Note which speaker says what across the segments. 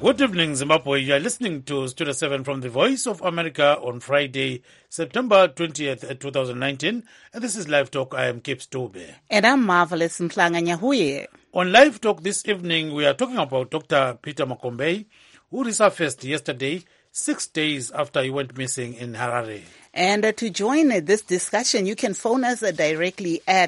Speaker 1: Good evening, Zimbabwe. You are listening to Studio 7 from the Voice of America on Friday, September 20th, 2019. And this is Live Talk. I am Kip Stube.
Speaker 2: And I'm Marvelous Mhlanga Nyahuye.
Speaker 1: On Live Talk this evening, we are talking about Dr. Peter Makombei, who resurfaced yesterday, 6 days after he went missing in Harare.
Speaker 2: And to join this discussion, you can phone us directly at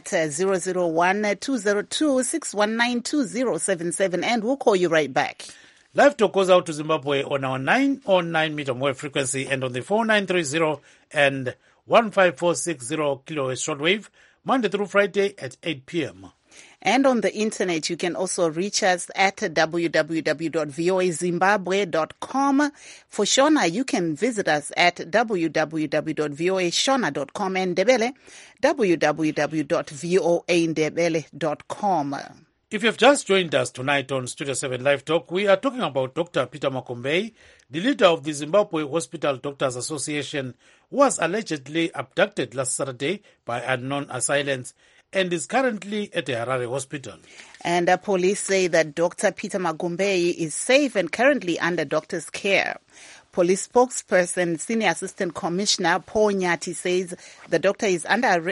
Speaker 2: 001-202-619-2077, and we'll call you right back.
Speaker 1: Live Talk goes out to Zimbabwe on our 909 meter wave frequency and on the 4930 and 15460 kilohertz shortwave, Monday through Friday at 8 p.m.
Speaker 2: And on the internet, you can also reach us at www.voazimbabwe.com. For Shona, you can visit us at www.voashona.com, and Ndebele, www.voandebele.com.
Speaker 1: If you've just joined us tonight on Studio 7 Live Talk, we are talking about Dr. Peter Makombei, the leader of the Zimbabwe Hospital Doctors Association, who was allegedly abducted last Saturday by unknown assailants and is currently at the Harare hospital.
Speaker 2: And police say that Dr. Peter Makombei is safe and currently under doctor's care. Police spokesperson, Senior Assistant Commissioner Paul Nyati, says the doctor is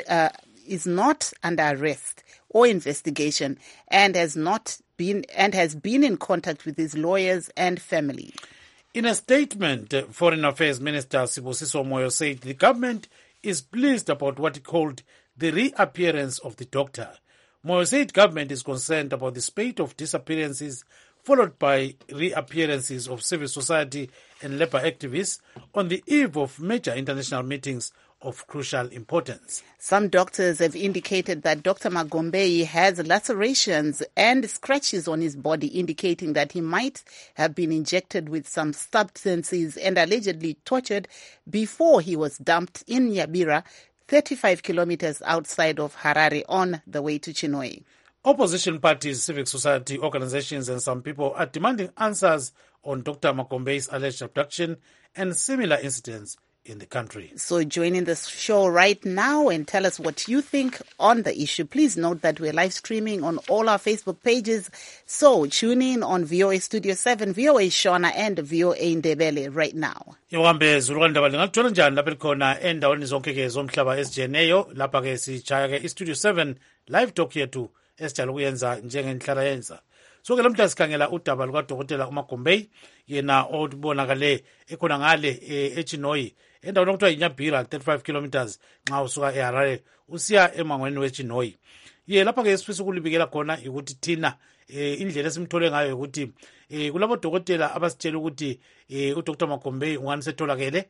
Speaker 2: not under arrest or investigation and has been in contact with his lawyers and family.
Speaker 1: In a statement, Foreign Affairs Minister Sibusiso Moyo said the government is pleased about what he called the reappearance of the doctor. Moyo said government is concerned about the spate of disappearances followed by reappearances of civil society and labor activists on the eve of major international meetings of crucial importance.
Speaker 2: Some doctors have indicated that Dr. Makombei has lacerations and scratches on his body, indicating that he might have been injected with some substances and allegedly tortured before he was dumped in Nyabira, 35 kilometers outside of Harare, on the way to Chinhoyi.
Speaker 1: Opposition parties, civic society organizations and some people are demanding answers on Dr. Makombei's alleged abduction and similar incidents in the country.
Speaker 2: So join in the show right now and tell us what you think on the issue. Please note that we're live streaming on all our Facebook pages. So tune in on VOA Studio 7, VOA Shona, and VOA Ndebele right now.
Speaker 1: Iwambe zulukandaba lingathola njani lapha likhona endaweni zonke ke zomhlaba esijeneyo lapha ke sichaya ke iStudio 7 Live Talk yethu esijala ukuyenza njengenhlala yenza. So ke lamhla sikhangela udaba lukaDokotela uMakombei, yena obonakale ekhona ngale eChinhoyi endaweni okuthiwa yiNyabira, 35 kilometers nxa usuka eHarare usiya emangweni weChinhoyi. Ye lapha ke esifisa ukulibikela khona ukuthi thina indlela esimthole ngayo ukuthi kulabo dokotela abasitshela ukuthi uDr. Makombei ungani setholakele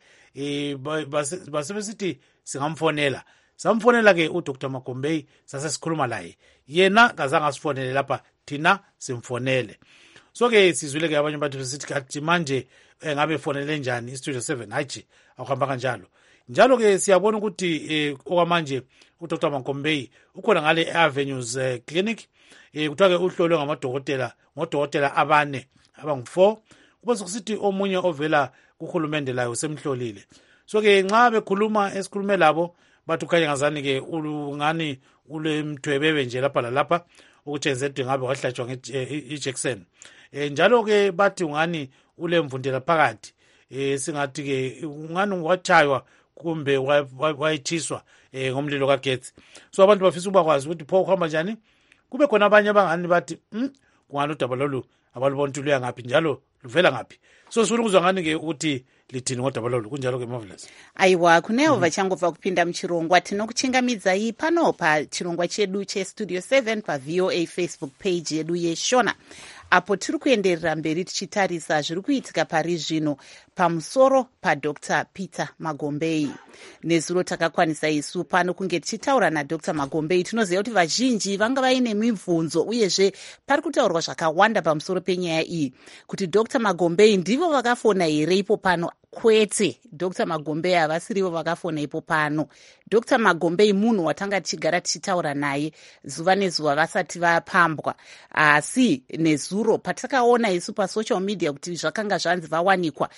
Speaker 1: basebesithi singamfonela. Samfonela ke uDr. Makombei sasesikhuluma laye. Yena kazange asifonele lapha, thina simfonele. So ke sizwile ke abanye abantu besithi kathi manje ngabe fonele njani iStudio 7 hayi akuhamba kanjalo. Njalo ke siyabona ukuthi okwamanje uDr. Makombei ukhona ngale Avenues Clinic, kuthiwa ke uhlolwe ngodokotela abane abangu4, kubese kusithi omunye ovela kuhulumende layo semhlolile. So ke nxa bekhuluma esikhulume labo bathi ukhanya ngazani ke ngani ule mthwebebe nje lapha lalapha ukutshengisa ukuthi ngabe wahlatshwa ngejection. Njalo ke bathi ungani ule mvundela phakathi, singathi ke ungani wachaywa kumbe wayichiswa ngomlilo kagetsi. So abantu bafisa ukwazi ukuthi pho kuhamba njani. Kube khona abanye abangani bathi kungani udaba lolu abalubona ukuthi luya ngaphi njalo luvela ngaphi. So sifuna ukuzwa ngani ke ukuthi lithini ngodaba lolu, kunjalo ke Marvelous.
Speaker 2: Aiwa, kunewo vachangobva kupinda muchirongwa, tinokuchingamidzai pano pa chirongwa chedu cheStudio 7 pa VOA Facebook page yedu yeShona, apo tiri kuenderera mberi tichitarisa zviri kuitika pari zvino pamusoro paDr. Peter Makombei. Nezuro takakwanisa isu pano kunge tichitaura naDr. Makombei. Tinoziva kuti vazhinji vanga vaine mibvunzo uyezve pari kutaurwa zvakawanda pamusoro penyaya iyi, kuti Dr. Makombei ndivo vakafona here ipo pano. Kwete, Dr. Makombei havasirivo vakafona ipo pano. Dr. Makombei munhu watanga tichigara tichitaura naye zuva nezuva vasati vapambwa, asi nezuro patakaona isu pasocial media kuti zvakanga zvanzi vawanikwa,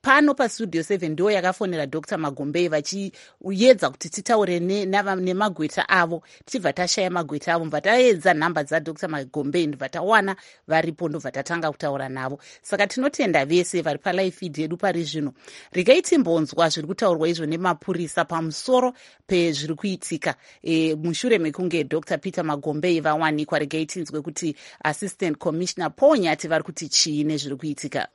Speaker 2: pano pastudio 7 ndo yakafonera Dr. Magombei vachiedza kuti titaure nemagweta avo, tichibva tashaya magweta avo, mubva taedza nhamba dzaDr. Magombei ndobva tawana varipo, ndobva tatanga kutaura navo. Saka tinotenda vese vari palive feed yedu pari zvino. Regai timbonzwa zviri kutaurwa izvo nemapurisa pamusoro pezviri kuitika mushure mekunge Dr. Peter Magombei vawanikwa. Regai tinzwe kuti Assistant Commissioner Paul Nyati vari kuti chii nezviri kuitika.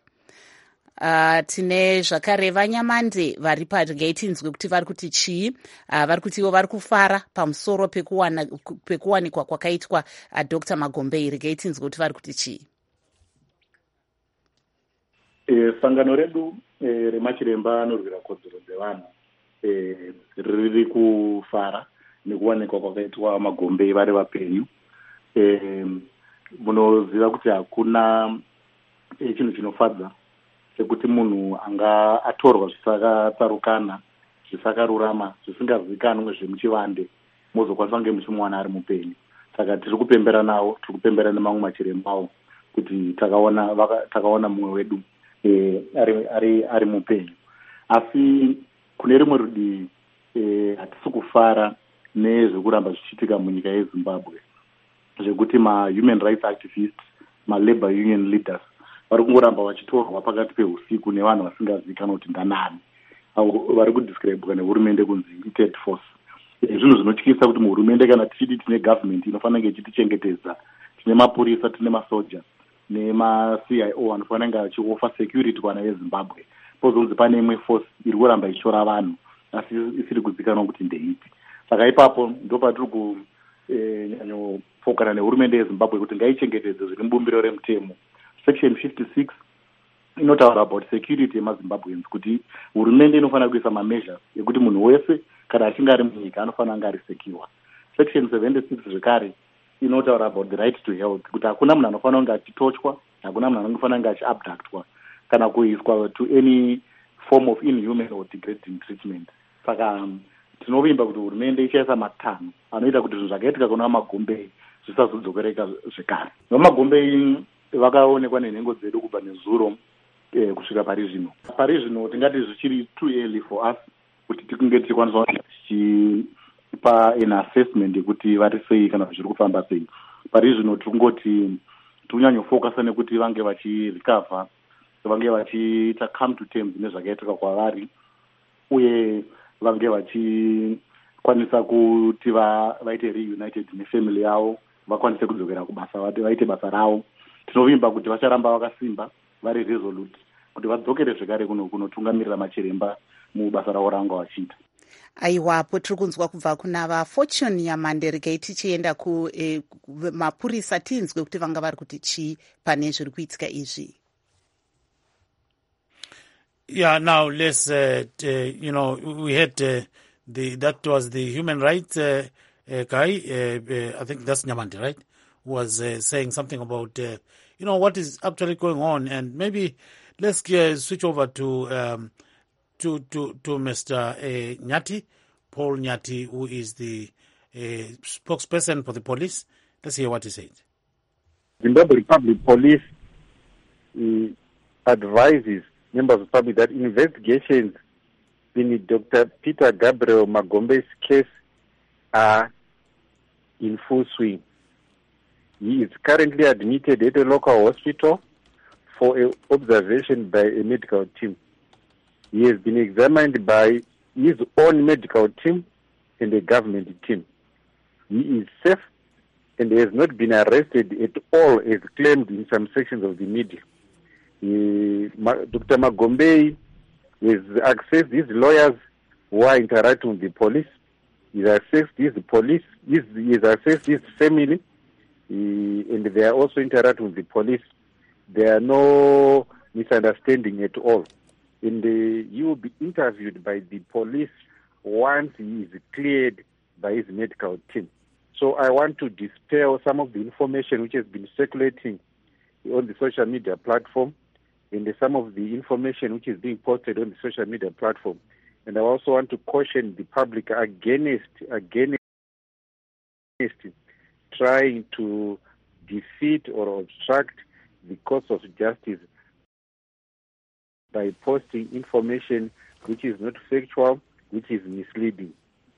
Speaker 2: Tine zvakare Vanyamande vari paregai tinzwe kuti vari kuti chii. Vari kuti ivo vari kufara pamusoro pekuwanikwa kwakaitwa Dr. Magombei. Regai tinzwe kuti vari kuti chii.
Speaker 3: Sangano redu remachiremba anorwira kodzero dzevanhu riri kufara nekuwanikwa kwakaitwa Magombei vari vapenyu. Munoziva kuti hakuna chinhu chinofadza sekuti munhu anga atorwa zvisakatsarukana, zvisakarurama, zvisingazivikanwe zvemuchivande, mozokwanisa kunge muchimuwana ari mupenyu. Saka tiri kupembera nawo, tiri kupembera nemamwe machirembawo kuti takaona mumwe wedu ari mupenyu. Asi kune rimwe rudii hatisi kufara nezvekuramba zvichiitika munyika yeZimbabwe, zvekuti ma-human rights activists, ma-labor union leaders vari kungoramba vachitorwa pakati peusiku nevanhu vasingazivikanwa kuti ndanani, vari kudescribwa nehurumende kunzi third force. Zvinhu zvinotyisa kuti muhurumende kana tichiti tine government inofanira kunge ichitichengetedza, tine mapurisa, tine masoja nema-CIO anofanira kunge achiofa security kuvanhu veZimbabwe, pozonzi pane imwe force iri kuramba ichitora vanhu asi isiri kuzivikanwa kuti ndeipi. Saka ipapo ndopatiri kunyanyofokana nehurumende yeZimbabwe kuti ngaichengetedze zviri mubumbiro remutemo. Section 56 inotaura about security yemaZimbabweans, kuti hurumende inofanira kuisa mameasures ekuti munhu wese kana achinge ari munyika anofanira kunge ari secure. Section 76 zvekare inotaura about the right to health, kuti hakuna munhu anofanira kunge achitochwa, hakuna munhu anofanira kunge achiabductwa kana kuiswa to any form of inhuman or degrading treatment. Saka tinovimba kuti hurumende ichaisa matanho anoita kuti zvinhu zvakaitika kuna Magombei zvisazodzokereka zvekare. Magombei vakaonekwa nenhengo dzedu kubva nezuro kusvika pari zvino. Pari zvino tingati zvichiri too early for us kuti tikunge tichikwanisa tichipa an assessment yekuti vari sei kana zviri kufamba sei. Pari zvino tikungoti tikunyanyofokasa nekuti vange vachirecover, vange vachiita come to terms nezvakaitika kwavari, uye vange vachikwanisa kuti vaite reunited nefamily yavo, vakwanise kudzokera kubasa, vaite basa ravo. Tinovimba kuti vacharamba vakasimba, vari resolute kuti vadzokere zvekare kunotungamirira machiremba mubasa ravo ranga vachiita.
Speaker 2: Aiwapo tiri kunzwa kubva kuna vaFortune Nyamande. Regai tichienda kumapurisa tinzwe kuti vanga vari kuti chii pane zviri kuitika izvi.
Speaker 1: Yeah, now let's, we had that was the human rights guy, I think that's Nyamande, right? Was saying something about, what is actually going on. And maybe let's switch over to Mr. Nyati, Paul Nyati, who is the spokesperson for the police. Let's hear what he said.
Speaker 4: Zimbabwe Republic Police advises members of the public that investigations in Dr. Peter Gabriel Magombei's case are in full swing. He is currently admitted at a local hospital for observation by a medical team. He has been examined by his own medical team and a government team. He is safe and has not been arrested at all as claimed in some sections of the media. Dr. Magombei has accessed his lawyers who are interacting with the police. He has accessed his police, he has accessed his family, and they are also interacting with the police. There are no misunderstanding at all. And he will be interviewed by the police once he is cleared by his medical team. So I want to dispel some of the information which has been circulating on the social media platform and some of the information which is being posted on the social media platform. And I also want to caution the public against trying to defeat or obstruct the course of justice by posting information which is not factual, which is misleading.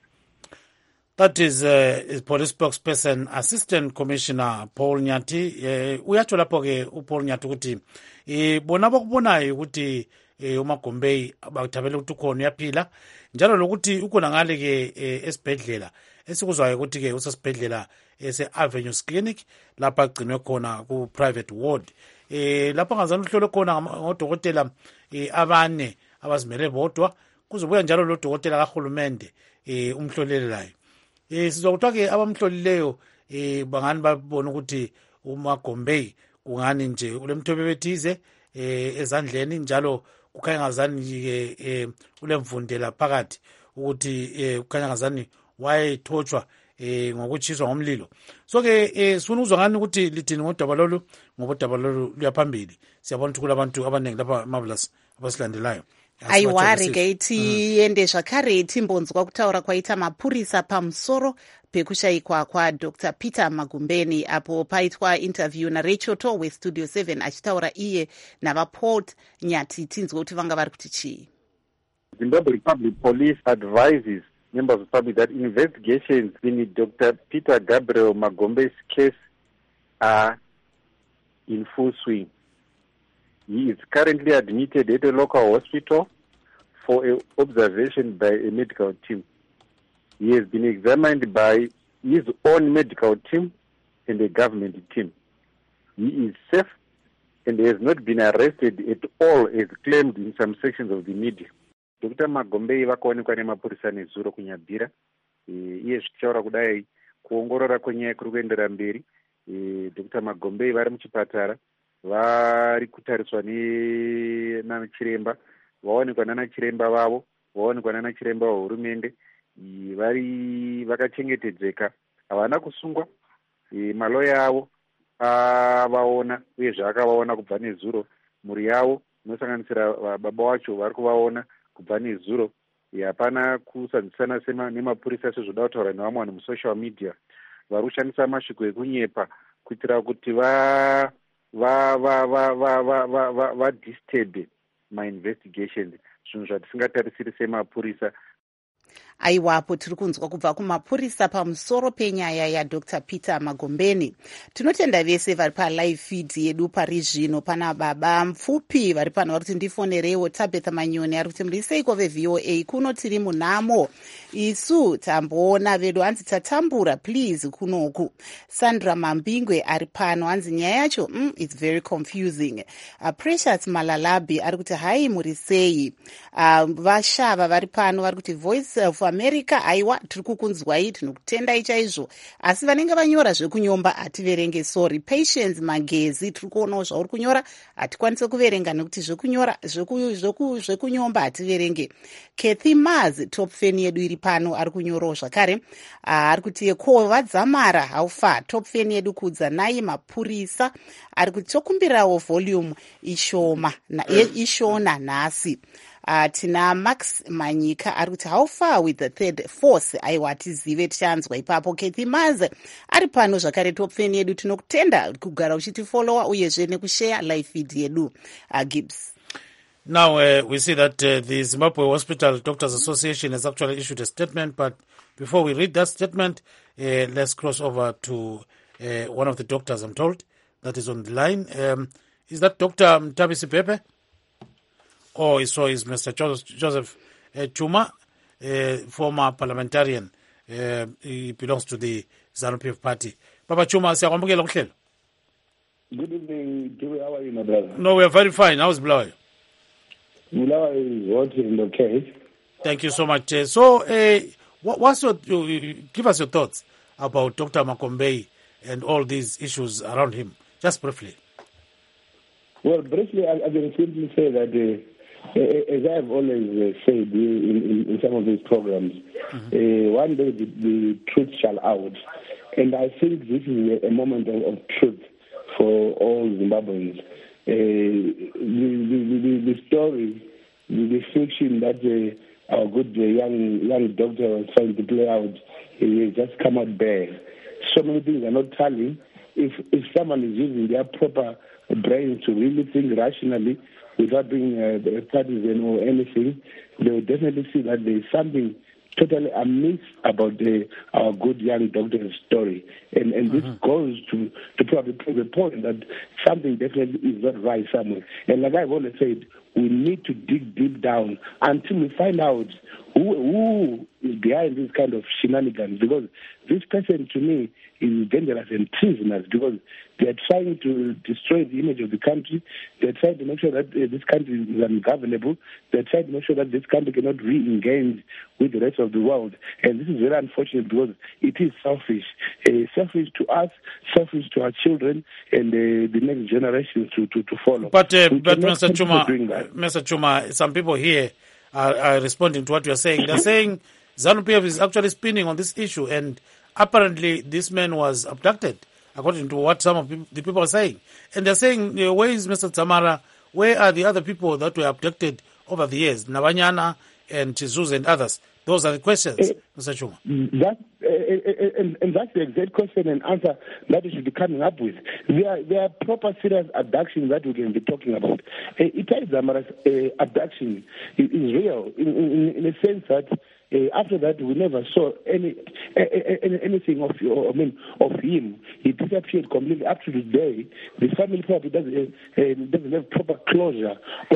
Speaker 1: That is police spokesperson Assistant Commissioner Paul Nyati. Uyatsho lapho ke uPaul Nyati ukuthi bona bakubonayo ukuthi uMagombei bathabela ukuthi ukhona uyaphila njalo lokuthi ukhona ngale ke esibhedlela esikuzwayo ukuthi ke usesibhedlela ese-Avenues Clinic lapha agcinwe khona ku-private ward. Lapha ngazana uhlolo khona ngodokotela abane abazimele bodwa kuzobuya njalo lo dokotela kahulumende umhlolelelayo. Sizwa kuthiwa ke abamhlolileyo bangani babona ukuthi uMagombei kungani nje ulemthobe bethize ezandleni njalo kukhanya ngazani ke ulemvundela phakathi ukuthi kukhanya ngazani wayethotshwa ngokutshiswa ngomlilo. So ke sifuna uzwa ngani ukuthi lithini ngodaba lolu ngoba udaba lolu luyaphambili. Siyabona ukuthi kulabantu abaningi lapha Marvelous abasilandelayo.
Speaker 2: Aiwari gaiti yende zvakare timbonzwa kutaura kwaita mapurisa pamusoro pekushayikwa kwaDr. Peter Magumbeni apo paitwa interview naRachel To weStudio 7 achitaura iye navaPaul Nyati. Tinzwa kuti vanga vari kuti chii.
Speaker 4: Zimbabwe Republic Police advises members of the public that investigations in Dr. Peter Gabriel Magombei's case are in full swing. He is currently admitted at a local hospital for observation by a medical team. He has been examined by his own medical team and a government team. He is safe and has not been arrested at all as claimed in some sections of the media. Dr. Magombei vakaonekwa nemapurisa nezuro kunyabhira iye zvichitaura kudai kuongorora kwenyaya kuri kuendera mberi. Dr. Magombei vari muchipatara vari kutariswa nanachiremba, vaonekwa nanachiremba vavo, vaonekwa nanachiremba wehurumende, vari vakachengetedzeka, havana kusungwa. Maloya avo avaona uyezve akavaona kubva nezuro. Mhuri yavo inosanganisira baba wacho vari kuvaona kubva nezuro. Hapana kusanzisana nemapurisa sezvoda kutaura nevamwe vanhu musocial media vari kushandisa masviko ekunyepa kuitira kuti vadisturbe ma-investigations, zvinhu zvatisingatarisiri semapurisa.
Speaker 2: Aiwapo tiri kunzwa kubva kumapurisa pamusoro penyaya yaDr. Peter Magombeni. Tinotenda vese vari palive feed yedu pari zvino. Pana baba mupfupi vari pano vari kuti ndifonerewo. Tabetha Manyoni ari kuti muriseiko veVOA kuno tiri munhamo isu tamboona vedu hanzi tatambura please kunoku. Sandra Mambingwe ari pano hanzi nyaya yacho it's very confusing. Precious Malalabi ari kuti hai murisei. Vashava vari pano vari kuti Voice of America aiwa tiri kukunzwai tinokutendai chaizvo asi vanenge vanyora zvekunyomba hativerenge sorry. Patience Magezi tiri kuonawo zvauri kunyora hatikwanise kuverenga nekuti zvekunyomba hativerenge. Kathy Mars top fan yedu iri pano ari kunyorawo zvakare ari kuti ko vadzamara haufa top fan yedu kudzanai mapurisa ari kuti tokumbirawo volume ishona nhasi. Tina Max Manyika ari kuti how far with the third force aiwa tizive tichanzwa ipapo. Kathy Maze ari pano zvakare top fan yedu tinokutenda kugara uchitifollowa uyezve nekushare live feed yedu. Gibbs.
Speaker 1: Now we see that the Zimbabwe Hospital Doctors Association has actually issued a statement, but before we read that statement, let's cross over to one of the doctors, I'm told, that is on the line. Is that Dr. Mtabisi Pepe? Or so is Mr. Joseph Chuma, former parliamentarian. He belongs to the ZANU-PF party. Papa Chuma, siyakwamukela kuhlelo.
Speaker 5: Good evening, Joey. How are you, my brother?
Speaker 1: No, we are very fine. How's Bulawayo?
Speaker 5: Bulawayo is hot and okay.
Speaker 1: Thank you so much. Give us your thoughts about Dr. Magombei and all these issues around him, just briefly.
Speaker 5: Well, briefly, I can simply say that, as I've always said in some of these programs, one day the truth shall out. And I think this is a moment of truth for all Zimbabweans. The story, the fiction that our good young doctor was trying to play out, he has just come out bare. So many things are not telling. If someone is using their proper brains to really think rationally, without being partisan or anything, they will definitely see that there is something totally amiss about our good young doctor's story. And this goes to probably prove the point that something definitely is not right somewhere. And like I've always said, we need to dig deep down until we find out who is behind this kind of shenanigans, because this person, to me, is dangerous and treasonous, because they're trying to destroy the image of the country. They're trying to make sure that this country is ungovernable. They're trying to make sure that this country cannot re-engage with the rest of the world. And this is very unfortunate, because it is selfish. Selfish to us, selfish to our children, and the next generations to follow.
Speaker 1: But Mr. Chuma, some people here are responding to what you are saying. They're saying ZANU-PF is actually spinning on this issue, and apparently this man was abducted, according to what some of the people are saying. And they're saying, where is Mr. Tamara? Where are the other people that were abducted over the years? Nabanyana and Chizuz and others. Those are the questions, Mr. Chuma.
Speaker 5: And that's the exact question and answer that we should be coming up with. There are proper serious abductions that we can be talking about. Itai Dzamara's abduction is real in a sense that after that, we never saw anything of him. He disappeared completely. Up to today, the family probably doesn't have proper closure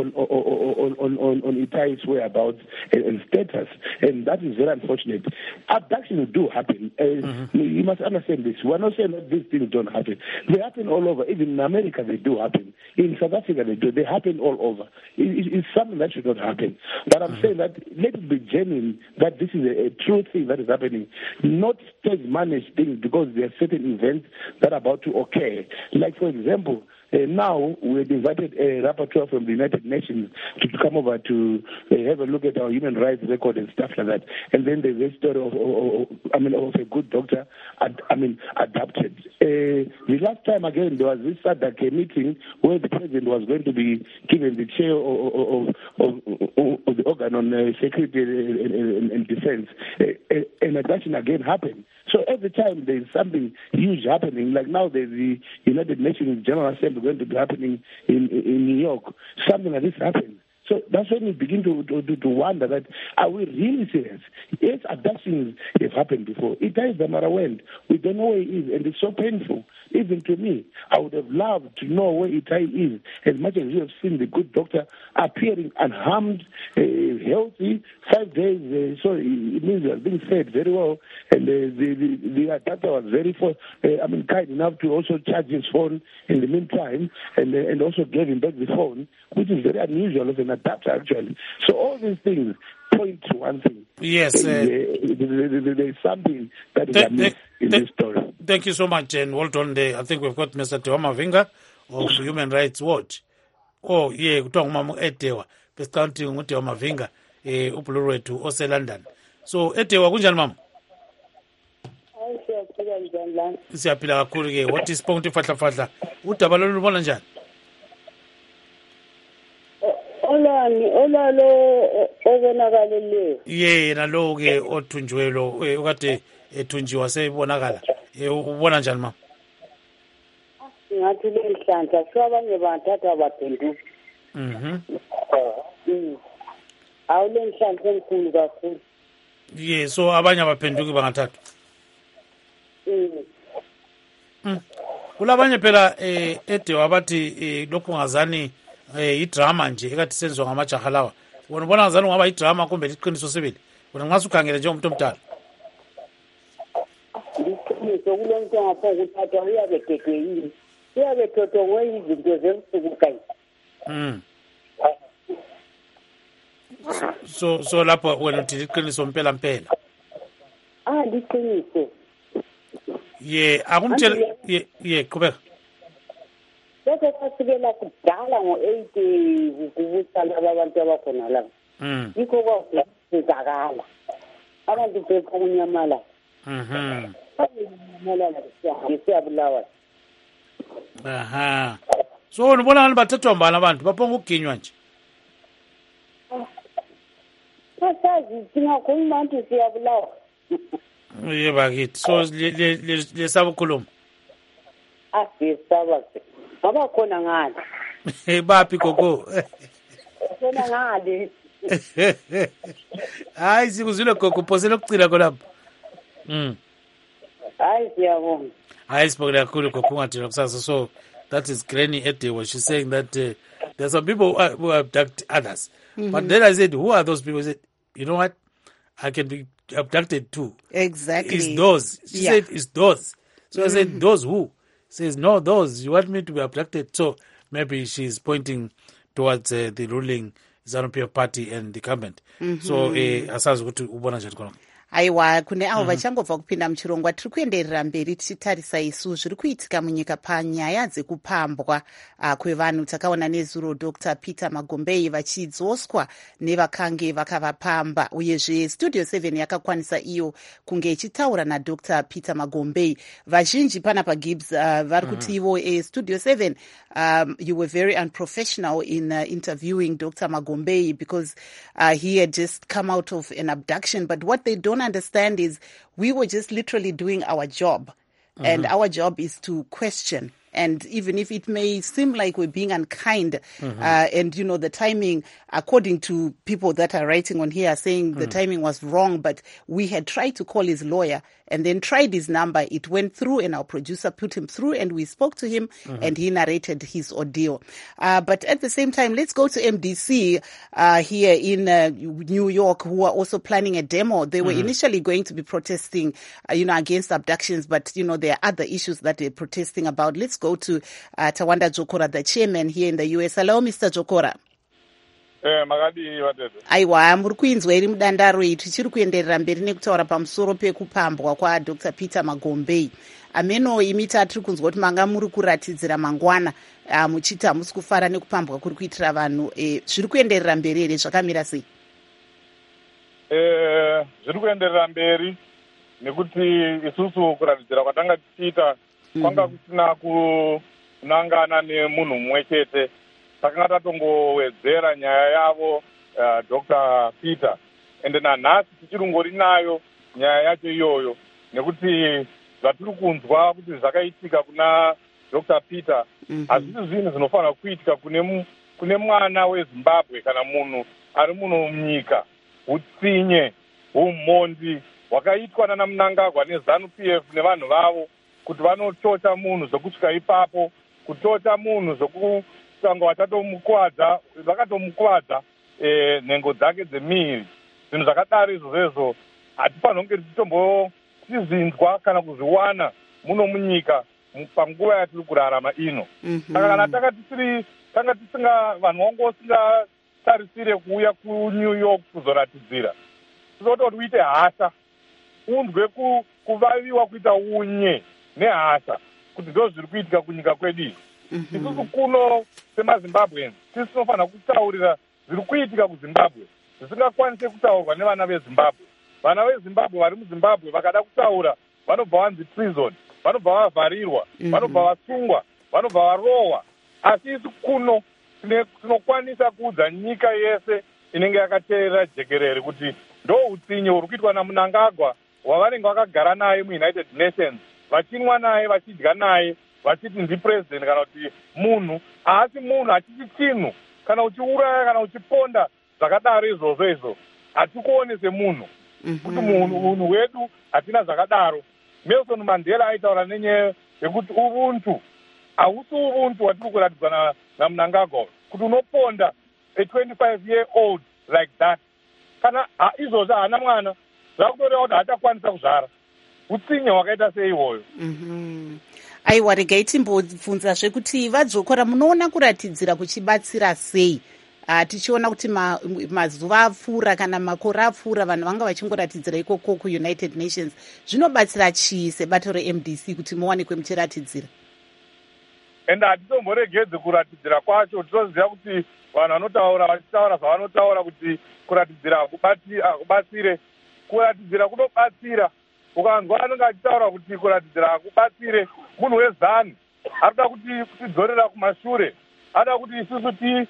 Speaker 5: on Itai's whereabouts and status, and that is very unfortunate. Abductions do happen. You must understand this. We're not saying that these things don't happen. They happen all over. Even in America, they do happen. In South Africa, they do. They happen all over. It's something that should not happen. But I'm saying that let it be genuine, that this is a true thing that is happening, not stage-managed things, because there are certain events that are about to occur. Like, for example, now we've invited a rapporteur from the United Nations to come over to have a look at our human rights record and stuff like that. And then there's a story of a good doctor adopted. The last time, again, there was this SADC meeting where the president was going to be given the chair of the organ on security and defense. An abduction again happened. So every time there's something huge happening, like now there's the United Nations General Assembly going to be happening in New York, something like this happens. So that's when we begin to wonder that, are we really serious? Yes, abductions have happened before. Itai Dzamara went. We don't know where he is, and it's so painful. Even to me, I would have loved to know where Itai is, as much as you have seen the good doctor appearing unharmed, healthy, 5 days. So it means he was being fed very well, and the doctor was very kind enough to also charge his phone in the meantime, and also gave him back the phone, which is very unusual of an adapter, actually. So all these things point to one thing.
Speaker 1: Yes.
Speaker 5: There's something that is amiss in this story.
Speaker 1: Thank you so much, and well done there. I think we've got Mr. Tewa Mavinga of Human Rights Watch. Oh, yeah, kuthiwa ngumama eTewa. Besikanti nguTewa Mavinga, ubhululu wethu ose-London. So, eTewa, kunjani mama? Siyaphila kakhulu ke. What is Ponti Fahla? Udaba lolu lubona njani?
Speaker 6: Olalo obonakaleleyo.
Speaker 1: Yena lo ke othunjiwe lo okade ethunjiwa sebonakala. Ubona njani mama?
Speaker 6: Ngathi lenhlanhla abanye bathatha baphenduka. Awulenhlanhla enkulu kakhulu.
Speaker 1: Yeah, so abanye abaphenduki bangathatha. Kulabanye phela eDewa bathi lokhu ngazani idrama nje ekade senziwa ngamajaha lawa. Wona ubona ngazani ngaba idrama kumbe liqiniso sibili. Wona ngase ukhangele njengomuntu omdala.
Speaker 6: Liqiniso kulento ngapha ukuthatha uyabe gegekile. Uyabe thotongwe izinto zebusuku kayi.
Speaker 1: So lapho wena uthi liqiniso mpela.
Speaker 6: Liqiniso.
Speaker 1: Akumtshela qhubeka.
Speaker 6: Lokho kwasikela kudala ngo-80 kubusa laba abantu abakhona la. Yikho kwasizakala. Abantu bepha unyamala. Siyabulawa.
Speaker 1: So unibona ngani bathethwa mbani abantu baphonga ukuginywa nje?
Speaker 6: Basazi singakhuluma ukuthi siyabulawa.
Speaker 1: Bakithi. So lesaba ukukhuluma.
Speaker 6: Siyasaba. Baba khona ngani?
Speaker 1: Baphi gogo?
Speaker 6: yena ngale
Speaker 1: hayi sikuzwile gogo phosela ukucila khonapha
Speaker 6: hayi siyabonga
Speaker 1: hayi sibongile kakhulu gogo ungathina kusasa. So that is Granny Edewa. She's saying that there are some people who abduct others. But then I said, who are those people? I said, you know what? I can be abducted too.
Speaker 2: Exactly.
Speaker 1: It's those. She said, it's those. So I said, those who? Says, no, those. You want me to be abducted? So maybe she's pointing towards the ruling ZANU-PF party and the government. So asazi ukuthi ubona njani khona.
Speaker 2: Aiwa, kune avo vachangobva kupinda muchirongwa tiri kuenderera mberi tichitarisa isu zviri kuitika munyika panyaya dzekupambwa kwevanhu. Takaona nezuro Dr. Peter Magombei vachidzoswa nevakange vakavapamba, uyezve Studio 7 yakakwanisa iyo kunge ichitaura naDr. Peter Magombei. Vazhinji panapa Gibbs vari kuti ivo Studio 7 you were very unprofessional in interviewing Dr. Magombei because he had just come out of an abduction. But what they don't understand is we were just literally doing our job, and our job is to question. And even if it may seem like we're being unkind, and, you know, the timing, according to people that are writing on here, saying the timing was wrong, but we had tried to call his lawyer and then tried his number. It went through, and our producer put him through, and we spoke to him, and he narrated his ordeal. But at the same time, let's go to MDC here in New York, who are also planning a demo. They were initially going to be protesting, you know, against abductions, but, you know, there are other issues that they're protesting about. Let's go to Tawanda Jokora, the chairman here in the US. Hello, Mr. Jokora. Aiwa, muri kuinzwa iri mudandaro iri tichiri kuenderera mberi nekutaura pamusoro pekupambwa kwaDr. Peter Magombei. Ameno imi tatiri kunzwa kuti manga muri kuratidzira mangwana muchiti hamusi kufara nekupambwa kuri kuitira vanhu. Zviri kuenderera mberi here, zvakamira sei?
Speaker 7: Zviri kuenderera mberi nekuti isusu kuratidzira kwatanga tichiita kwanga kusina kunangana nemunhu mumwe chete. Takanga tatongowedzera nyaya yavo Dr. Peter, ende nanhasi tichirungori nayo nyaya yacho iyoyo, nekuti zvatiri kunzwa kuti zvakaitika kuna Dr. Peter hazvisi zvinhu zvinofanira kuitika kune mwana weZimbabwe kana munhu ari muno munyika. Utsinye hwumhondi hwakaitwa nana Mnangagwa neZANU-PF nevanhu vavo kuti vanotocha munhu zvokusvika ipapo, kutocha munhu zvokutanga vachatomukuwadza, vakatomukuwadza nhengo dzake dzemiri. Zvinhu zvakadaro izvozvo hatifanira kunge tichitombotizinzwa kana kuzviwana muno munyika panguva yatiri kurarama ino. Saka kana tanga tisinga vanhu vangu vasingatarisire kuuya kuNew York kuzoratidzira, tinototi uite hasha, unzwe kuvaviwa kuita unye nehasha kuti ndo zviri kuitika kunyika kwedu. Isusu kuno semaZimbabweans tisi tinofanira kutaurira zviri kuitika kuZimbabwe zvisingakwanise kutaurwa nevana veZimbabwe. Vana veZimbabwe vari muZimbabwe vakada kutaura vanobva vanzi prison, vanobva vavharirwa, vanobva vasungwa, vanobva varohwa. Asi isu kuno tinokwanisa kuudza nyika yese inenge yakateerera jekerere kuti ndo utsinye huri kuitwa naMnangagwa wavanenge vakagara naye muUnited Nations, vachinwa naye, vachidya naye, vachiti ndipresident kana kuti munhu. Asi munhu hachisi chinhu. Kana uchiuraya kana uchiponda zvakadaro izvozvo hatikuone semunhu, kuti munhu wedu hatina zvakadaro. Nelson Mandela aitaura nenyaya yekuti ubuntu hausi ubuntu hwatiri kuratidzwa naMnangagwa, kuti unoponda a 25-year-old like that. Kana izvozvo haana mwana, zvakutoreva kuti hachakwanisa kuzvara. Utsinye hwakaita sei iwoyo?
Speaker 2: Aiwa, regai timbobvunzazve kuti vaJokora munoona kuratidzira kuchibatsira sei? Tichiona kuti mazuva apfuura kana makore apfuura vanhu vanga vachingoratidzira ikoko kuUnited Nations. Zvinobatsira chii sebato reMDC kuti muwanikwe muchiratidzira?
Speaker 7: Ende hatitomboregedze kuratidzira kwacho. Tinoziva kuti vanhu vanotaura vachitaura zvavanotaura kuti kuratidzira hakubatsire. Kuratidzira kunobatsira. Ukanzwa anenge achitaura kuti kuratidzira hakubatsire, munhu weZANU anoda kuti tidzorera kumashure, anoda kuti isusu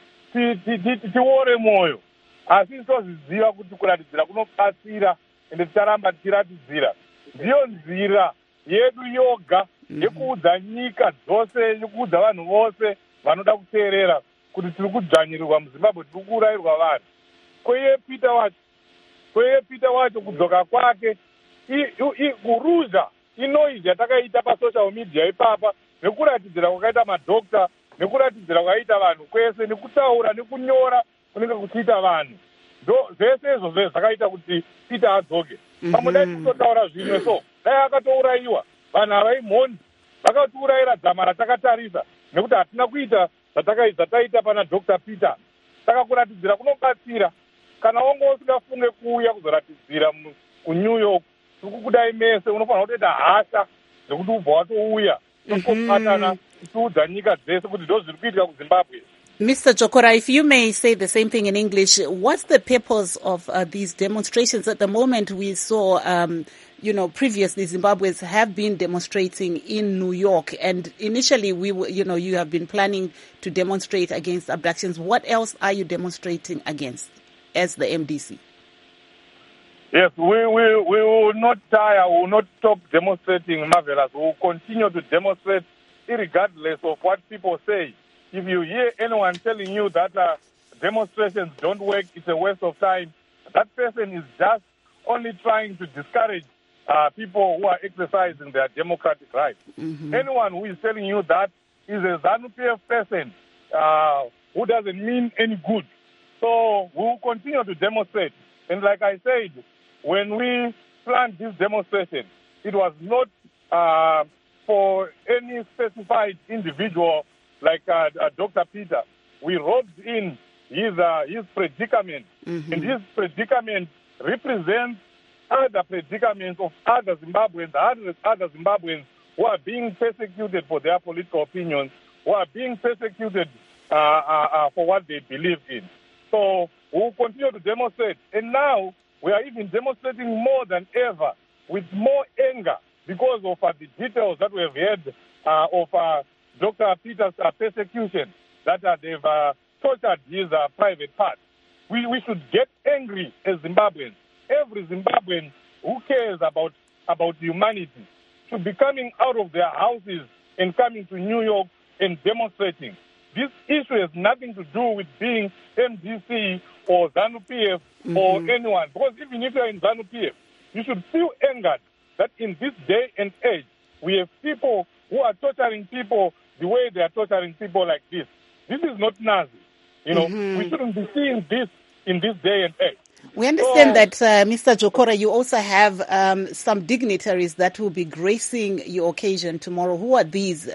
Speaker 7: tiore mwoyo. Asi tozviziva kuti kuratidzira kunobatsira, ende ticharamba tichiratidzira. Ndiyo nzira yedu yoga yekuudza nyika dzose, yekuudza vanhu vose vanoda kuteerera kuti tiri kudzvanyirirwa muzimbabwe, tiri kuurayirwa vanhu. Kweye Peter wacho kudzoka kwake, kuruza inoizi yatakaita pasocial media ipapa, nekuratidzira kwakaita madhokta, nekuratidzira kwakaita vanhu kwese, nekutaura nekunyora kunenge kuchiita vanhu, zvese izvo zvakaita kuti Peter adzoke. Pamwe dai kutotaura zvimwe so dai akatourayiwa, vanhu havaimhondi, vakatiurayira dzama ratakatarisa, nekuti hatina kuita zvataita pana Dr. Peter. Saka kuratidzira kunobatsira. Kana wonge usingafunge kuuya kuzoratidzira kuNew York, kudai mese unofanira kutoita hasha dzekuti ubva watouya tokobatana tiudza nyika dzese kuti ndo zviri kuitika kuZimbabwe.
Speaker 2: Mr. Jokora, if you may say the same thing in English, what's the purpose of these demonstrations? At the moment, we saw, previously Zimbabweans have been demonstrating in New York, and initially you have been planning to demonstrate against abductions. What else are you demonstrating against as the MDC?
Speaker 7: Yes, we will not tire, we will not stop demonstrating, Marvelous. We will continue to demonstrate regardless of what people say. If you hear anyone telling you that demonstrations don't work, it's a waste of time, that person is just only trying to discourage people who are exercising their democratic rights. Mm-hmm. Anyone who is telling you that is a ZANU-PF person who doesn't mean any good. So we will continue to demonstrate. And like I said, when we planned this demonstration, it was not for any specified individual like Dr. Peter. We roped in his predicament, and his predicament represents other predicaments of other Zimbabweans who are being persecuted for their political opinions, who are being persecuted for what they believe in. So we will continue to demonstrate. And now we are even demonstrating more than ever with more anger because of the details that we have heard of Dr. Peter's persecution, that they've tortured his private parts. We should get angry as Zimbabweans. Every Zimbabwean who cares about humanity should be coming out of their houses and coming to New York and demonstrating. This issue has nothing to do with being MDC or ZANU-PF or anyone. Because even if you are in ZANU-PF, you should feel angered that in this day and age, we have people who are torturing people the way they are torturing people like this. This is not Nazi. We shouldn't be seeing this in this day and age.
Speaker 2: We understand that, Mr. Jokora, you also have some dignitaries that will be gracing your occasion tomorrow. Who are these?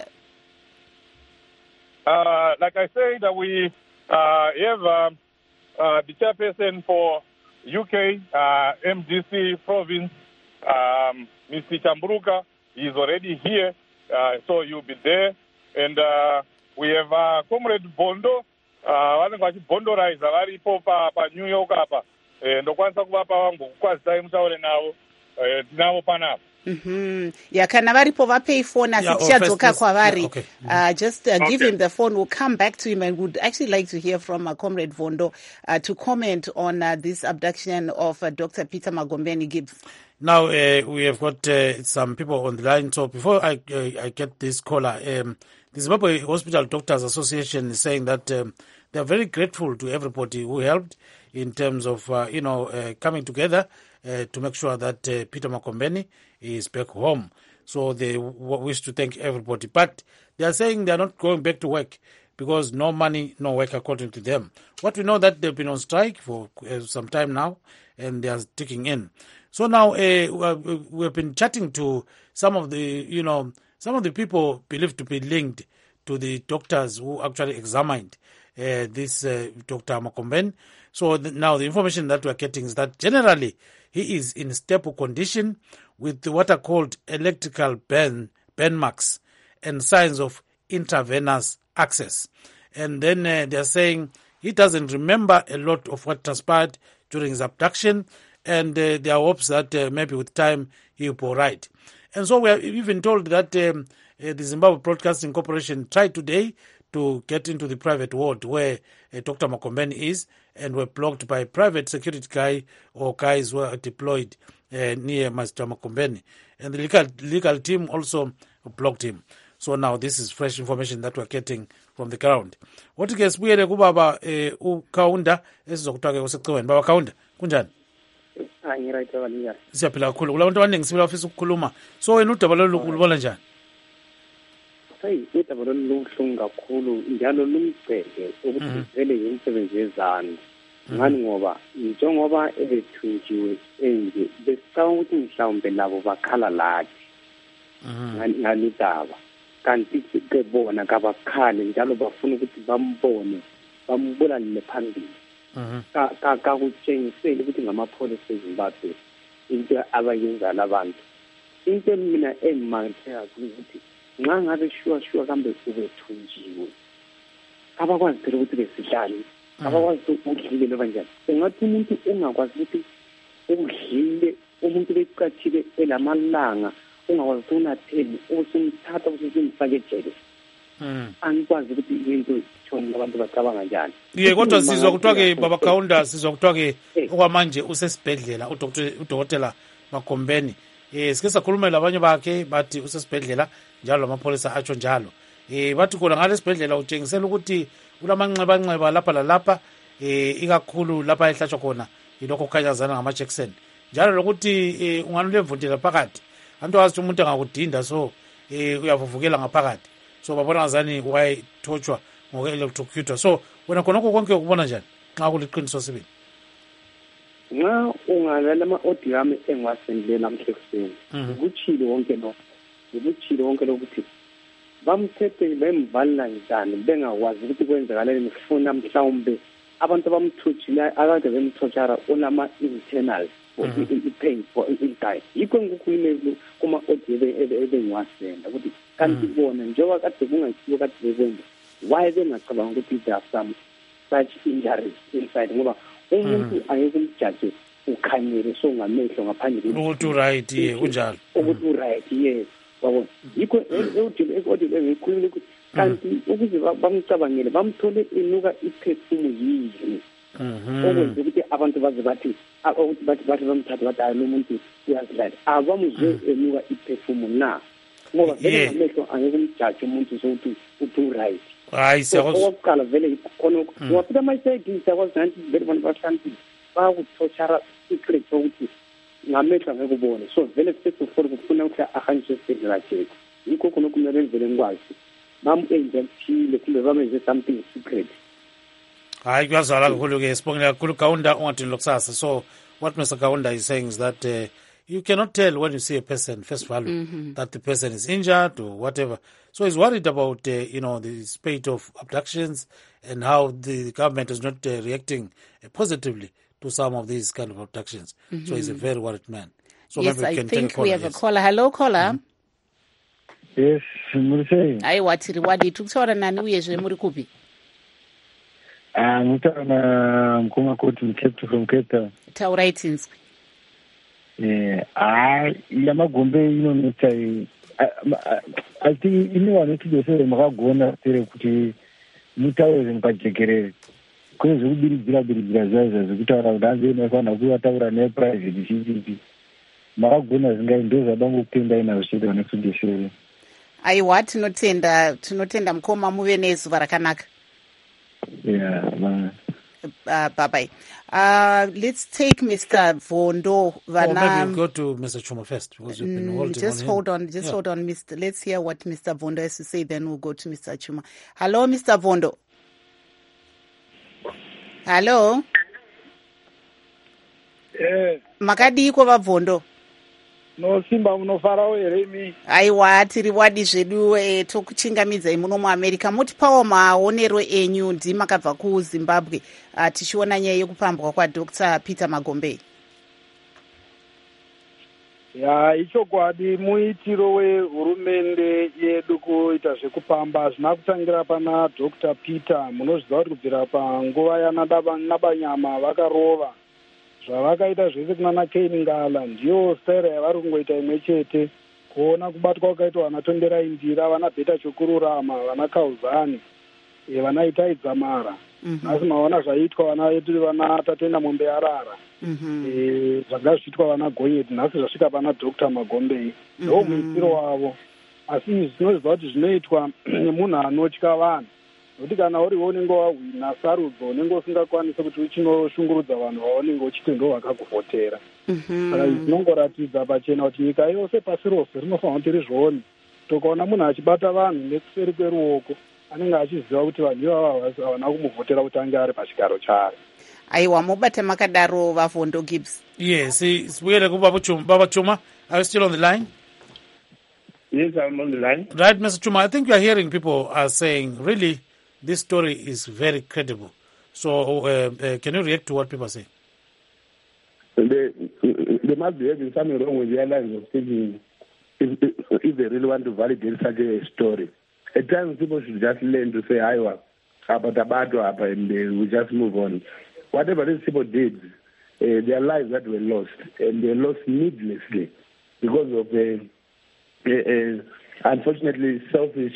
Speaker 7: Like I said, we have the chairperson for UK, MDC province, Mr. Chamburuka. He is already here, so you'll be there. And we have Comrade Bondo, vanenge vachibhondoraiza varipo paNew York apa. Ndokwanisa kuvapa vangu kukwazisai mutaure navo tinavo panapa.
Speaker 2: Kana varipo vapei phone asi tichadzoka kwavari. Just give him the phone. We'll come back to him and would actually like to hear from Comrade Vondo to comment on this abduction of Dr. Peter Magombeni Gibbs.
Speaker 1: Now, we have got some people on the line. So before I get this caller, the Zimbabwe Hospital Doctors Association is saying that they are very grateful to everybody who helped in terms of, coming together to make sure that Peter Magombeni is back home. So they wish to thank everybody. But they are saying they are not going back to work because no money, no work, according to them. What we know that they've been on strike for some time now, and they are sticking in. So now we've been chatting to some of the people believed to be linked to the doctors who actually examined this Dr. Magombeni. So now the information that we're getting is that generally he is in stable condition with what are called electrical burn marks and signs of intravenous access. And then they're saying he doesn't remember a lot of what transpired during his abduction, and there are hopes that maybe with time he'll be all right. And so we are even told that the Zimbabwe Broadcasting Corporation tried today to get into the private ward where Dr. Magombeni is, and were blocked by a private security guy or guys who are deployed near Mr. Magombeni. And the legal team also blocked him. So now this is fresh information that we're getting from the ground. What ke sibuyele kubaba uKaunda esizokuthiwa ke usecweni. Baba Kaunda, kunjani?
Speaker 8: Right away.
Speaker 1: Siyaphila kakhulu. Kulabantu abaningi sibela ufisa ukukhuluma. So wena udaba lolubona njani?
Speaker 8: Hey, udaba loluhlungu kakhulu njalo lumceke ukuthi vele yimsebenzi yezandla. Ngani ngoba njengoba ebethunjiwe enje besicabanga ukuthi mhlawumbe labo bakhala lathi. Ngani daba. Kanti ke bona kabakhale njalo bafuna ukuthi bambone bambulale phambili. Ka kutshengisela ukuthi ngamapholisa eZimbabwe into abayenza labantu. Into mina engimangitheka ukuthi nxa ngabe sure kambe ubethunjiwe abakwazi phela ukuthi besidlali abakwazi ukudlile kanjani. Engathi umuntu ungakwazi ukuthi ukudlile umuntu becathile elamalanga ungakwazi ukunatheni usumthatha usumfake ejele. Angikwazi ukuthi into thona abantu bacabanga njani.
Speaker 1: Ye kodwa sizwa kuthiwa ke baba Kaunda sizwa kuthiwa ke okwamanje usesibhedlela udokotela Magombeni. Sike sakhuluma labanye bakhe bathi usesibhedlela njalo amapholisa atsho njalo. Bathi khona ngale sibhedlela utshengisela ukuthi kulamanxeba lapha lalapha ikakhulu lapha ehlatshwa khona yilokho kukhanyazana ngama-Jackson. Njalo lokuthi unganule mvundela phakathi. Antu azi umuntu angakudinda so uyavuvukela ngaphakathi. So babona ngazani wayethotshwa ngoku-electrocutor. So wena khonokho konke ukubona njani nxa kuliqiniso sibili?
Speaker 8: Nxa ungalala ama-audio ami engiwasendele namhla ekuseni ngikuchile wonke lokuthi bamthethe bemvalela njani bengakwazi ukuthi kwenzakaleni. Ngifuna mhlawumbe abantu abamthuthile akade bemthoshara unama-internal i-pain for i-guy. Yikho ngikukhulumile kuma-audio ebengiwasenda ukuthi kanti bona njengoba kade kungayiwo kade bekwenza why bengacabanga ukuthi there are some such injuries inside ngoba umuntu ayekumjaji ukhanyele so ngamehlo ngaphandle
Speaker 1: ukuthi right ye kunjalo
Speaker 8: ukuthi right yes wabona yikho ekodile engikhulumile ukuthi kanti ukuze bamcabangele bamthole inuka iphefumulo yini okwenza ukuthi abantu baze bathi bathi bamthatha bathi hayi lo muntu uyazidlala abamuzwe enuka iphefumulo na ngoba vele ngamehlo angekumjaji umuntu sokuthi uthi right.
Speaker 1: Hayi siyakwazi
Speaker 8: okokuqala vele khona wapita amayisayidi siyakwazi nanti vele abantu bahlanti bayakuthoshara secret sokuthi ngamehlo angeke ubone so vele first of all kufuna ukuthi ahanjiswe esibhedlela jethu. Yikho khona kumele vele ngikwazi bam-injectile kumbe bamenze something secret.
Speaker 1: Hayi kuyazwala kakhulu ke sibongela kakhulu Kaunda ungadini lokusasa. So what Mr. Kaunda is saying is that you cannot tell when you see a person face value that the person is injured or whatever. So he's worried about the spate of abductions and how the government is not reacting positively to some of these kind of abductions. So he's a very worried man. So
Speaker 2: yes,
Speaker 1: maybe we can
Speaker 2: I think
Speaker 1: take a
Speaker 2: we have a caller. Hello, caller.
Speaker 9: Yes, Murisei.
Speaker 2: Ai watiri wadi tukutaura nani uyezve muri kupi?
Speaker 9: Mutaura mkoma koti from Cape Town.
Speaker 2: Taurai tinzwi.
Speaker 9: Yamagombe inonetsa ati inowana tidosere makagona tere kuti mutaure mukajekerere kune zvekubiridzira zvaizvo zvekutaura kuti hanzi inofanira kuvataura neprivate chichipi makagona zvingai ndo zvadangopenda inazvo chete vanotidesere.
Speaker 2: Aiwa tinotenda mukoma muve nezuva rakanaka. Bye bye. Let's take Mr. Vondo.
Speaker 1: Maybe we'll go to Mr. Chuma first because we've been holding
Speaker 2: just hold on, Mr. Let's hear what Mr. Vondo has to say, then we'll go to Mr. Chuma. Hello, Mr. Vondo. Hello. Makadiko vaVondo.
Speaker 10: No simba munofarawo here imi.
Speaker 2: Aiwa tiri wadi zvedu tokuchingamidza muno muAmerica. Mutipawo maonero enyu ndimakabva kuZimbabwe tichiona nyaya yekupambwa kwaDr. Peter Magombe.
Speaker 10: Ichokwadi muitiro wehurumende yedu kuita zvekupamba zvina kutangira pana Dr. Peter. Munozviziva kuti kubvira panguva yaNabanyama vakarova zvavakaita zvese kunana Cain Ngala ndiyo stera yavari kungoita imwe chete kuona kubatwa kwakaitwa vana Tonderai Ndira, vana Beta Chokururama, vana Kauzani, vana Itai Dzamara. Asi maona zvaitwa vana vedu vana Tatenda Mombe Arara. Zvanga zviitwa vana Goyeti nhasi zvasvika pana Dr. Magombe. Ndo muitiro wavo asi zvinoziva kuti zvinoitwa nemunhu anotya vanhu, nokuti kana uriwo unenge wahwina sarudzo unenge usingakwanisi kuti uchinoshungurudza vanhu vaunenge uchiti ndo vakakuvhotera. Saka zvinongoratidza pachena kuti nyika yose pasi rose rinofanira kuti rizvione. Tokaona munhu achibata vanhu nekuseri kweruoko anenge achiziva kuti vanhu ivava havana kumuvhotera kuti ange ari pachigaro chari.
Speaker 2: Aiwa, mubata makadaro Vavondo Gibbs.
Speaker 1: Yes, sibuyele Baba Chuma. Are you still on the line?
Speaker 5: Yes, I'm on the line.
Speaker 1: Right, Mr. Chuma, I think you are hearing people are saying, really, this story is very credible. So can you react to what people say?
Speaker 5: They must be having something wrong with their lines of thinking if they really want to validate such a story. At times people should just learn to say, Aiwa, and we just move on. Whatever these people did, their lives that were lost, and they lost needlessly because of unfortunately selfish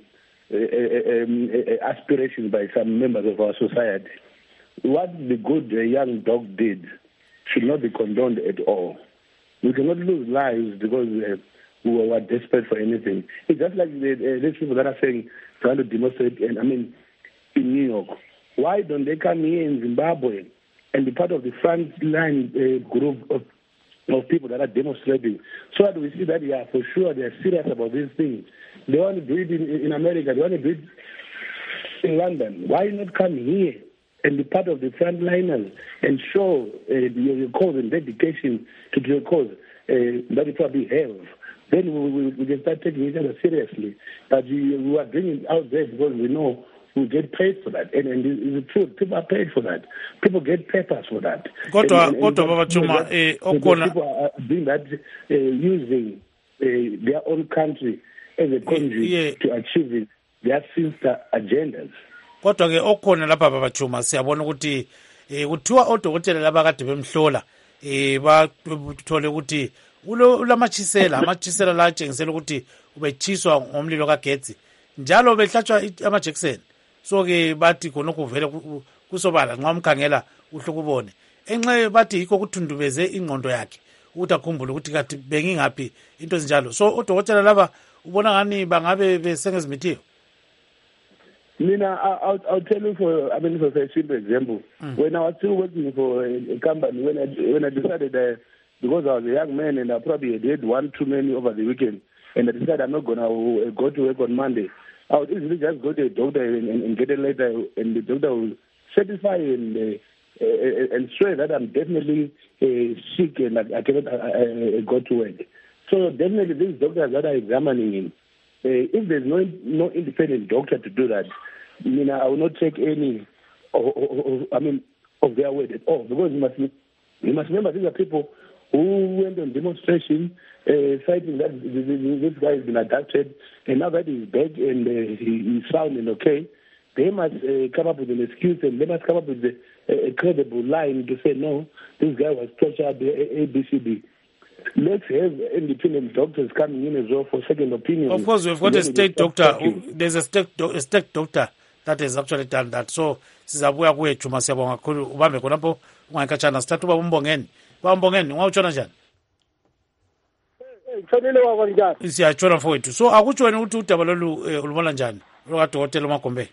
Speaker 5: aspirations by some members of our society. What the good young dog did should not be condoned at all. We cannot lose lives because we were desperate for anything. It's just like these people that are saying, trying to demonstrate, and in New York. Why don't they come here in Zimbabwe and be part of the front line group of people that are demonstrating, so that we see that, yeah, for sure they're serious about these things. They want to do it in America, they want to do it in London. Why not come here and be part of the frontliners and show your cause and dedication to your cause that you probably have? Then we can start taking each other seriously. But we are doing it out there because we know we get paid for that. And it's true, people are paid for that. People get papers for that. People are doing that using their own country as a conduit to achieve their sister agendas.
Speaker 1: Kodwa ke okhona lapha Baba Chuma siyabona ukuthi kuthiwa odokotela laba kade bemhlola bathole ukuthi amachisela la atshengisela ukuthi ubechiswa ngomlilo kagetsi njalo behlatshwa amajekiseni. So ke bathi khona kuvele kusobala nxa umkhangela uhle kubone enxe bathi yikho kuthundubeze ingqondo yakhe ukuthi akhumbule ukuthi kathi bengingaphi into ezinjalo. So odokotela laba ubona ngani bangabe besengezimithiyo?
Speaker 5: Mina, I'll tell you for a simple example. When I was still working for a company, when I decided because I was a young man and I probably had one too many over the weekend, and I decided I'm not going to go to work on Monday, I would easily just go to a doctor and get a letter, and the doctor will certify and swear that I'm definitely sick and I cannot go to work. So definitely these doctors that are examining him, if there's no independent doctor to do that, I will not take any of their word at all, because you must remember these are people who went on demonstration citing that this guy has been abducted, and now that he's back and he's sound and okay, they must come up with an excuse, and they must come up with a credible line to say, no, this guy was tortured, ABCD. Let's have independent doctors coming in as well for second opinion.
Speaker 1: Of course, we've got a state doctor. There's a state doctor that has actually done that. So, sizabuya kuwe Chuma siyabonga kakhulu ubambe khonapho ungayikhatshana sithatha uba umbongeni. Bambongeni ungawutshona njani?
Speaker 11: Ngitshonile wabo njani?
Speaker 1: Siyatshona mfowethu. So akutshoni ukuthi udaba lolu ulubona njani? Lokadokotela uMagombe.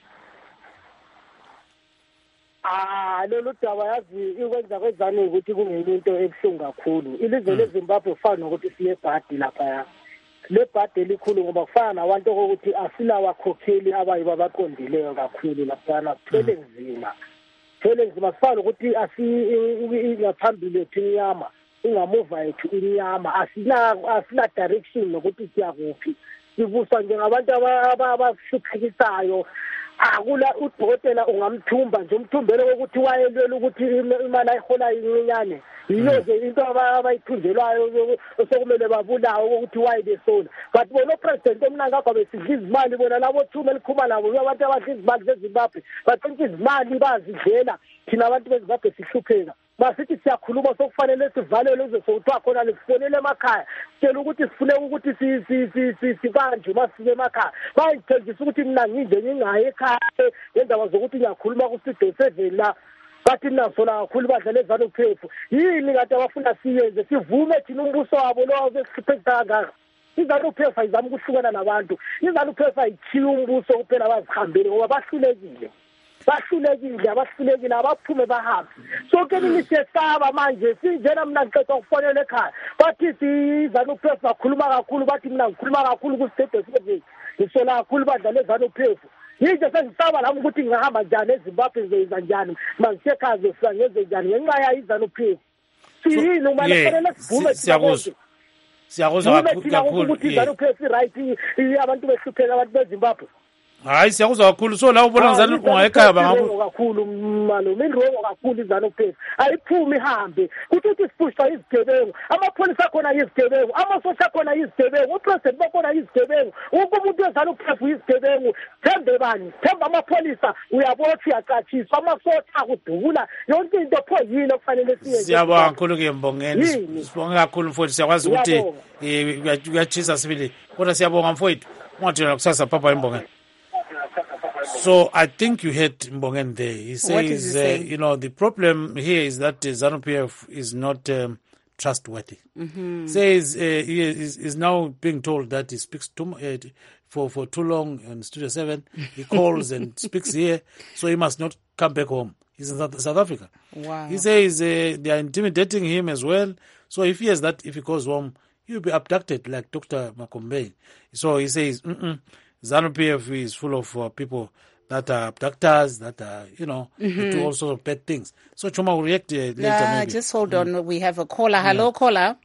Speaker 11: Lolu daba yazi ikwenza kwezani ukuthi kungeyinto ebuhlungu kakhulu. Ilizwe leZimbabwe kufana nokuthi siye ebhadi lapha. Le bhadi elikhulu ngoba kufana nabantu ukuthi asilawakhokheli abayibo abaqondileyo kakhulu lapha. Kuthele nzima. Sifana ukuthi ngaphambili ethu inyama, ingamuva ethu inyama, asina direction nokuthi siyakuphi. Sibuswa njengabantu abashukhisayo. Akula udokotela ungamthumba nje umthumbele ukuthi wayelwela ukuthi imali ayihola incinyane. Yiyo nje into abayithunjelwayo osokumele babulawo ukuthi wayebesona. But bona president omnanga kwabe sidla izimali bona labo thuma elikhuma nabo abantu abadla izimali zeZimbabwe bathenga izimali bazidlela thina abantu beZimbabwe sihlupheka. Basithi siyakhuluma sokufanele sivalele uze sokuthiwa khona lesifonele emakhaya sitshela ukuthi sifune ukuthi sibanjwe masifike emakhaya bayithengisa ukuthi mina nginje ngingayi ekhaya ngendaba zokuthi ngiyakhuluma kuStudio 7 la bathi nasola kakhulu badlala ezana ukuphefu yini kade abafuna siyenze sivume thina umbuso wabo lo besihlupheka kangaka iZANU-PF ayizama ukuhlukana nabantu, iZANU-PF ayithiye umbuso kuphela bazihambele ngoba bahlulekile abaphume bahambe. So ke nisesaba manje sinjena mina ngicela ukufonela ekhaya bathi iZANU-PF bakhuluma kakhulu, bathi mina ngikhuluma kakhulu ku-State Service ngisola kakhulu badlala eZANU-PF. Yinje sengisaba lami ukuthi ngihamba njani eZimbabwe ngizoyenza njani mangisekhaya zofika ngenze njani ngenxa ya iZANU-PF. Siyini umane kufanele sivume
Speaker 1: siyakuzwa kakhulu
Speaker 11: ukuthi iZANU-PF right abantu behlupheka abantu beZimbabwe.
Speaker 1: Hayi siyakuzwa kakhulu, so la ubona ngizani ungayekhaya
Speaker 11: kakhulu malume indrongo kakhulu iZANU-PF ayiphumi ihambe kuthi sipushwa izigebengu, amapholisa akhona izigebengu, amasosha akhona izigebengu, upresident bakhona izigebengu, wonke umuntu weZANU-PF izigebengu. Thembe bani? Themba amapholisa uyabothi uyacatshiswa, amasosha akudubula yonke into pho yini okufanele siyenze.
Speaker 1: Siyabonga kakhulu ke Mbongeni, sibonga kakhulu mfowethu, siyakwazi ukuthi uyachisa sibili kodwa siyabonga mfowethu ungathina kusasa papa Mbongeni. So I think you heard Mbongen there. He says, the problem here is that ZANU-PF is not trustworthy. Says he is now being told that he speaks for too long on Studio 7. He calls and speaks here, so he must not come back home. He's in South Africa.
Speaker 2: Wow.
Speaker 1: He says they are intimidating him as well. So he fears that if he goes home, he will be abducted like Dr. Makombei. So he says, ZANU-PF is full of people that are abductors, that are, do all sorts of bad things. So Chuma will react later maybe.
Speaker 2: Just hold on. We have a caller. Hello, caller.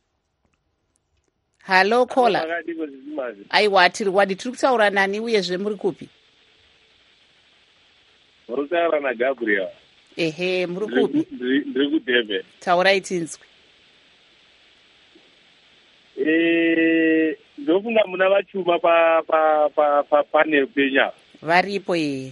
Speaker 2: Hello, caller. Aiwa, tiri kutaura nani uyezve muri kupi?
Speaker 12: Murutaura na Gabriel.
Speaker 2: Ehe, muri kupi?
Speaker 12: Ndiri kuDurban.
Speaker 2: Taurai tinzwi.
Speaker 12: Ndofunga muna vachuma pa panel penya.
Speaker 2: Varipo ye.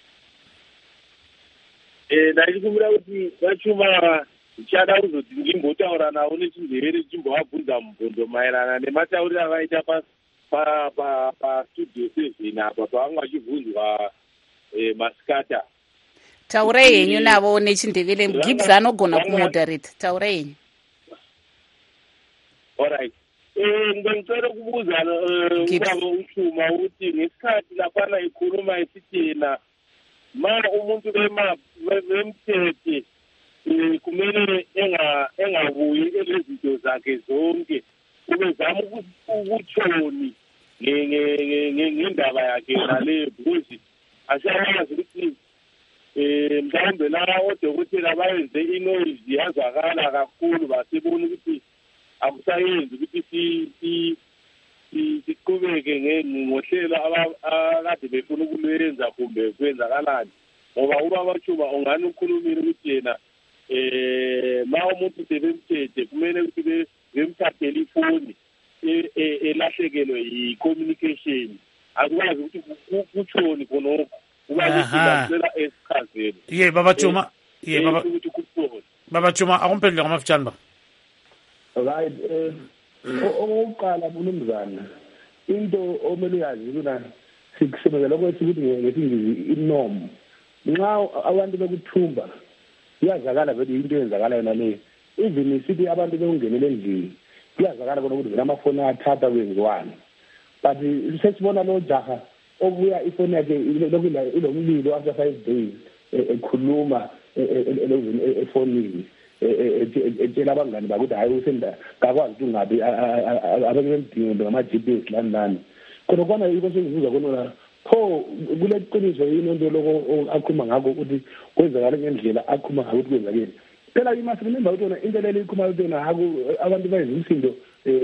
Speaker 12: Ndaikumbira kuti vachuma chada kuzoti ndimbotaura nawo nechinzevere chimbovabvunza mubvunzo maererano nematauriro avaita pa Studio 7 apa pavanga vachibvunzwa masikata.
Speaker 2: Taurai henyu navo nechindevere. Gibbs anogona kumoderate. Taurai henyu.
Speaker 12: Alright. Ngicela kubuza ubaba uShuma ukuthi ngesikhathi lapha ikhuluma isitina umuntu bemthethe kumele engabuyi elezinto zakhe zonke ubezama ukutshoni ngendaba yakhe nale because ashayazi ukuthi mhlawumbe la odokotela bayenze inoise yazwakala kakhulu basebona ukuthi akusayenzi ukuthi siqhubeke ngohlelo akade befuna ukulenza kumbe kwenzakalani ngoba ubaba Chuma ongani ukhulumile ukuthi yena ma umuntu sebemthethe kumele ukuthi bemthathele ifoni elahlekelwe yi-communication akwazi ukuthi kutshoni khonokho ubacela esichazeni
Speaker 1: baba Chuma baba Chuma akumphendule ngamafitshane ba.
Speaker 5: Right, okokuqala mnumzana into omele uyazi kuna sikusebenzela ukuthi ngesingisi inorm nxa abantu bekuthumba iyazakala vele into eyenzakala yona leyo even isithi abantu bekungenele endlini iyazakala bona ukuthi amafoni athatha kwenziwani but sesibona lo jaha obuya ifoni yakhe ilomlilo after 5 days ekhuluma efonini etshela abangani bakuthi hayi usenda kakwazi ukuthi ungabi abekemdingo ngama-GPS lani khona kwana yiko sengibuza khona pho kule qiniso yini into lokho akhuluma ngakho ukuthi kwenzakala ngendlela akhuluma ngakho ukuthi kwenzakele phela imasimemba ukuthi into lelo ikhuluma ukuthi abantu bayenza umsindo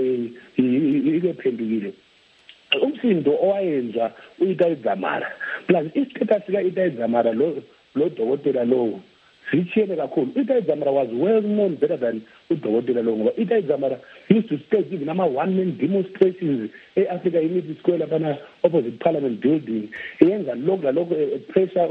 Speaker 5: ikephendukile umsindo owayenza uItai Dzamara plus istatus kaItai Dzamara lo dokotela lowo Richie kakhulu. Itai Dzamara was well known better than udokotela lo ngoba Itai Dzamara used to stage even one-man demonstrations e-Africa Unity Square lapha opposite Parliament building. Yenza lokho pressure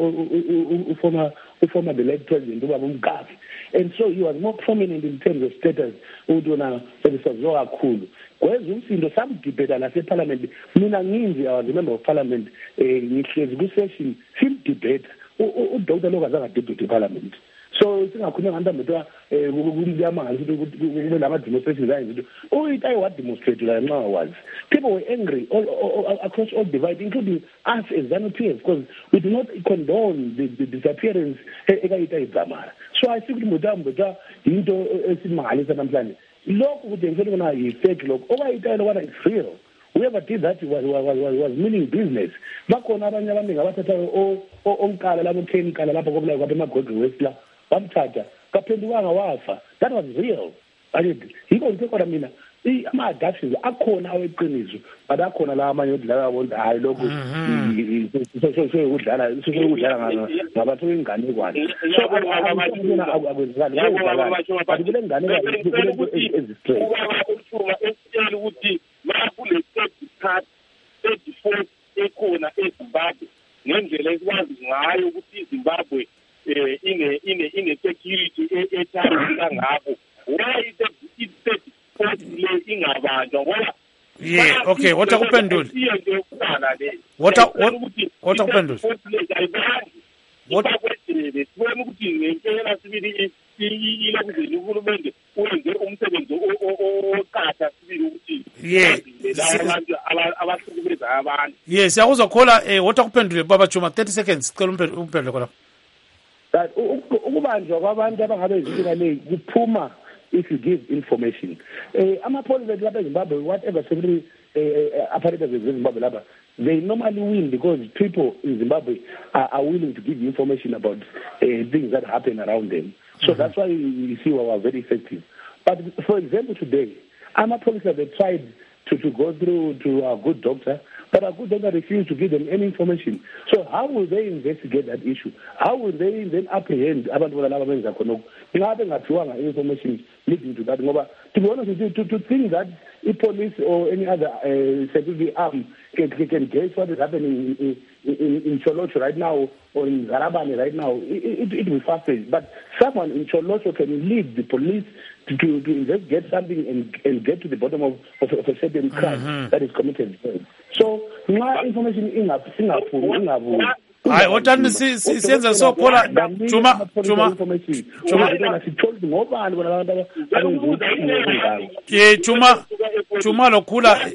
Speaker 5: former the late president ubaba uMgabi. And so he was more prominent in terms of status udona sebisazoa kakhulu. Kwenza umsindo some debate la Parliament. Mina nginzi I was a member of Parliament ngihlezi ku session field debate udokotela lo kazange deputy Parliament. so singakhuluma ngani mntwa kumnyamanga ukuthi kube lama demonstrations ayizinto uyita what demonstrate la nxa was people were angry all across all divides, including us as ZANU-PF, because we do not condone the disappearance ekayita idzamara. So I think mntwa into esimangalisa namhlanje lokho ukuthi ngifuna ukuna yi-fake lokho okayita lokho is real. Whoever did that was meaning business. Bakhona abanye abaningi abathatha onkala labo chemical lapha kobulayo kwapha emagodini wesla bamthatha kaphendukanga wafa. That was real. Yiko ngikhona mina ama-adaptions akhona aweqiniso but akhona la amanye odlala bonke hayi lokho sokudlala ngabantu b'inganekwane so akwenzekani kule nganekwane ezistraight
Speaker 12: ukuthi makule third ekhona eZimbabwe ngendlela ekwazi ngayo ukuthi iZimbabwe ine-security ethandeka ngakho why le ingabanjwa ngoba
Speaker 1: yeah okay wota kuphendula wota kuphendula
Speaker 12: sibona ukuthi ngempela sibili ilokuzeni uhulumende uyenze umsebenzi oqatha sibili ukuthi abahlukumeza abantu
Speaker 1: yes siyakuzwa khola wota kuphendule baba Juma 30 seconds cela umphendule khona
Speaker 5: ukubanjwa kwabantu abangabe izinto le kuphuma if you give information. Ama-police lapha eZimbabwe, whatever secretary apparatus in Zimbabwe lapha, they normally win because people in Zimbabwe are willing to give you information about things that happen around them. So that's why you see we are very effective. But for example, today, ama-police they tried to go through to a good doctor, but a good doctor refused to give them any information. So how will they investigate that issue? How will they then apprehend abantu laba benza khonoko? Ingabe ngathiwanga information leading to that ngoba to be honest to think that the police or any other security arm can guess what is happening in Cholocho right now or in Zarabane right now, it will be fast-paced. But someone in Cholocho can lead the police to investigate something and get to the bottom of a certain crime that is committed. So, my information ingaphumi.
Speaker 1: Hayi otani siyenza so khola Juma
Speaker 5: sithola ngobani bona abantu
Speaker 1: Juma lokhula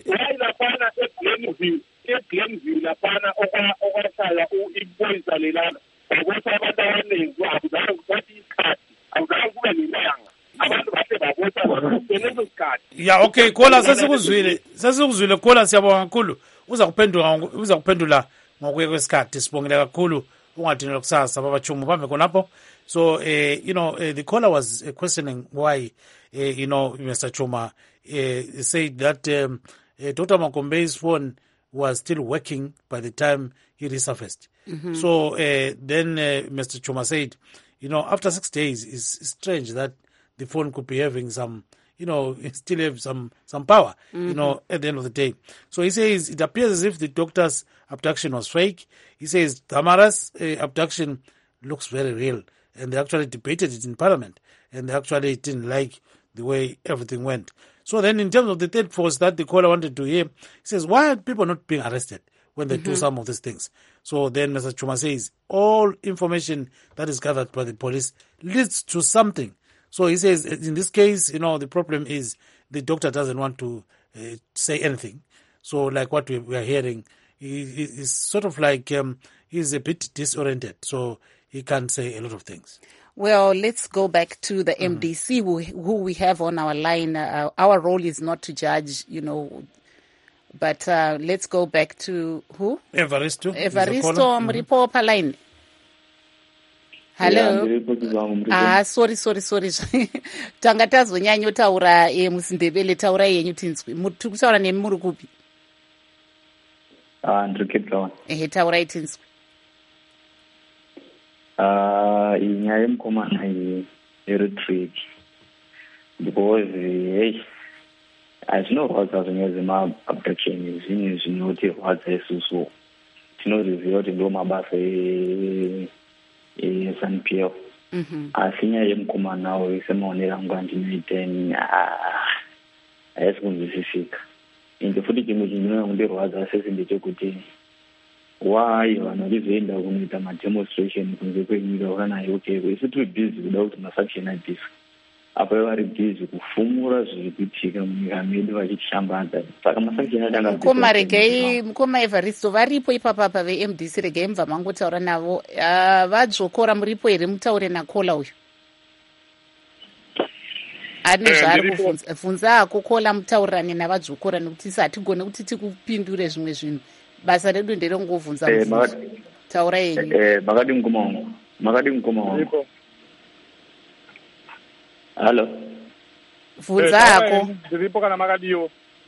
Speaker 12: eGlenview laphana okwahlala ipolisa lelana ukuthi abantu abaningi akuzange kuthathe isikhathi akuzange kube nelanga abantu bahle babotha kunezo sikhathi
Speaker 1: ya okay khola sesikuzwile khola siyabonga kakhulu uza kuphendula ngokuye kwesikhathi sibongile kakhulu ungadinela kusasa baba Juma bambe khonapho so the caller was questioning why Mr. Juma said that Dr. Makombei's phone was still working by the time he resurfaced. So then Mr. Juma said, after 6 days, it's strange that the phone could be having some, still have some power, at the end of the day. So he says it appears as if the doctor's abduction was fake. He says Tamara's abduction looks very real. And they actually debated it in Parliament. And they actually didn't like the way everything went. So then in terms of the third force that the caller wanted to hear, he says, why are people not being arrested when they do some of these things? So then Mr. Chuma says, all information that is gathered by the police leads to something. So he says, in this case, the problem is the doctor doesn't want to say anything. So like what we are hearing, he's sort of like, he's a bit disoriented. So he can't say a lot of things.
Speaker 2: Well, let's go back to the MDC who we have on our line. Our role is not to judge, but let's go back to who?
Speaker 1: Evaristo
Speaker 2: Mripopa line. Hello. Sorry. Tanga tazonyanya utaura musindebele taura yenyu tinzwi. Tiri kutaura nemi muri kupi?
Speaker 13: Ndiri Cape Town.
Speaker 2: Taurai tinzwi.
Speaker 13: Inyaya yemukomana yeretreat because hazvinorwadza zvimwe zvema-abduction zvinhu zvinotirwadza isusu tinoziviva kuti ndo mabasa eZANU-PF asi nyaya yemukomana uyu semaonero angu andinoiteni haisi kunzwisisika ende futi chimwe chinondirwadza sesi ndechekuti why vanhu vachizoenda kunoita mademonstration kunze kwenyika vakanayo ukeko isu tiri bhizi kuda kuti masanction abviswe apa vari bhizi kufumura zviri kuitika munyika medu vachitishambadza saka masanction adanga
Speaker 2: mukoma Evaristo varipo ipapa pavemdc regai mubva mangotaura navo vadzvokora muripo here mutaure nakola uyu ane zvaari kubvunza ako kola mutaurirane navadzvokora nekuti isi hatigone kuti tikupindure zvimwe zvinhu basa redu nderongovhunza taura yenyu
Speaker 13: makadi mukoma wangu halo
Speaker 2: bvunza ako
Speaker 7: ndiripo kana makadiwo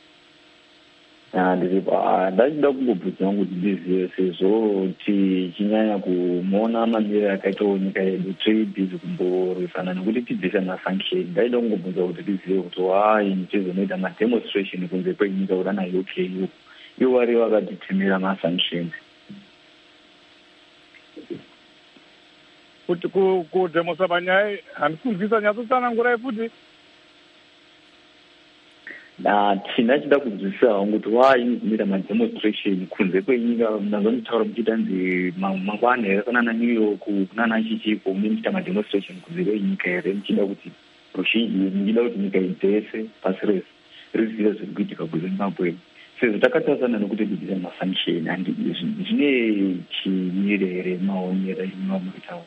Speaker 13: ndiripo ndachida kungobvunza kuti ndizive sezvo tichinyanya kumuona mamiriro akaitawo nyika yedu tiri bhizi kumborwisana nekuti tibvisa masanction ndaida kungobvunza kuti tizive kuti wai tizonoita mademonstration kunze kwenyika kuti ana UK ivo vari vakatitemera masanctions
Speaker 7: kuti kudhemosa panyaya handisi kunzwisa nyatsotsanangurai futi
Speaker 13: ndachida kunzwisisa hangu kuti wai muzonoita mademonstration kunze kwenyika nazonitaura muchitanzi mangwana here kana naNew York kunana chichiko muchiita mademonstration kunze kwenyika here muchida kuti ruzhinji muchida kuti nyika dzese pasi rese rizive zviri kuitika kuZimbabwe sezvo takatarisana nekuti kubvisa masanction zvine chimire here maonero emamuitawo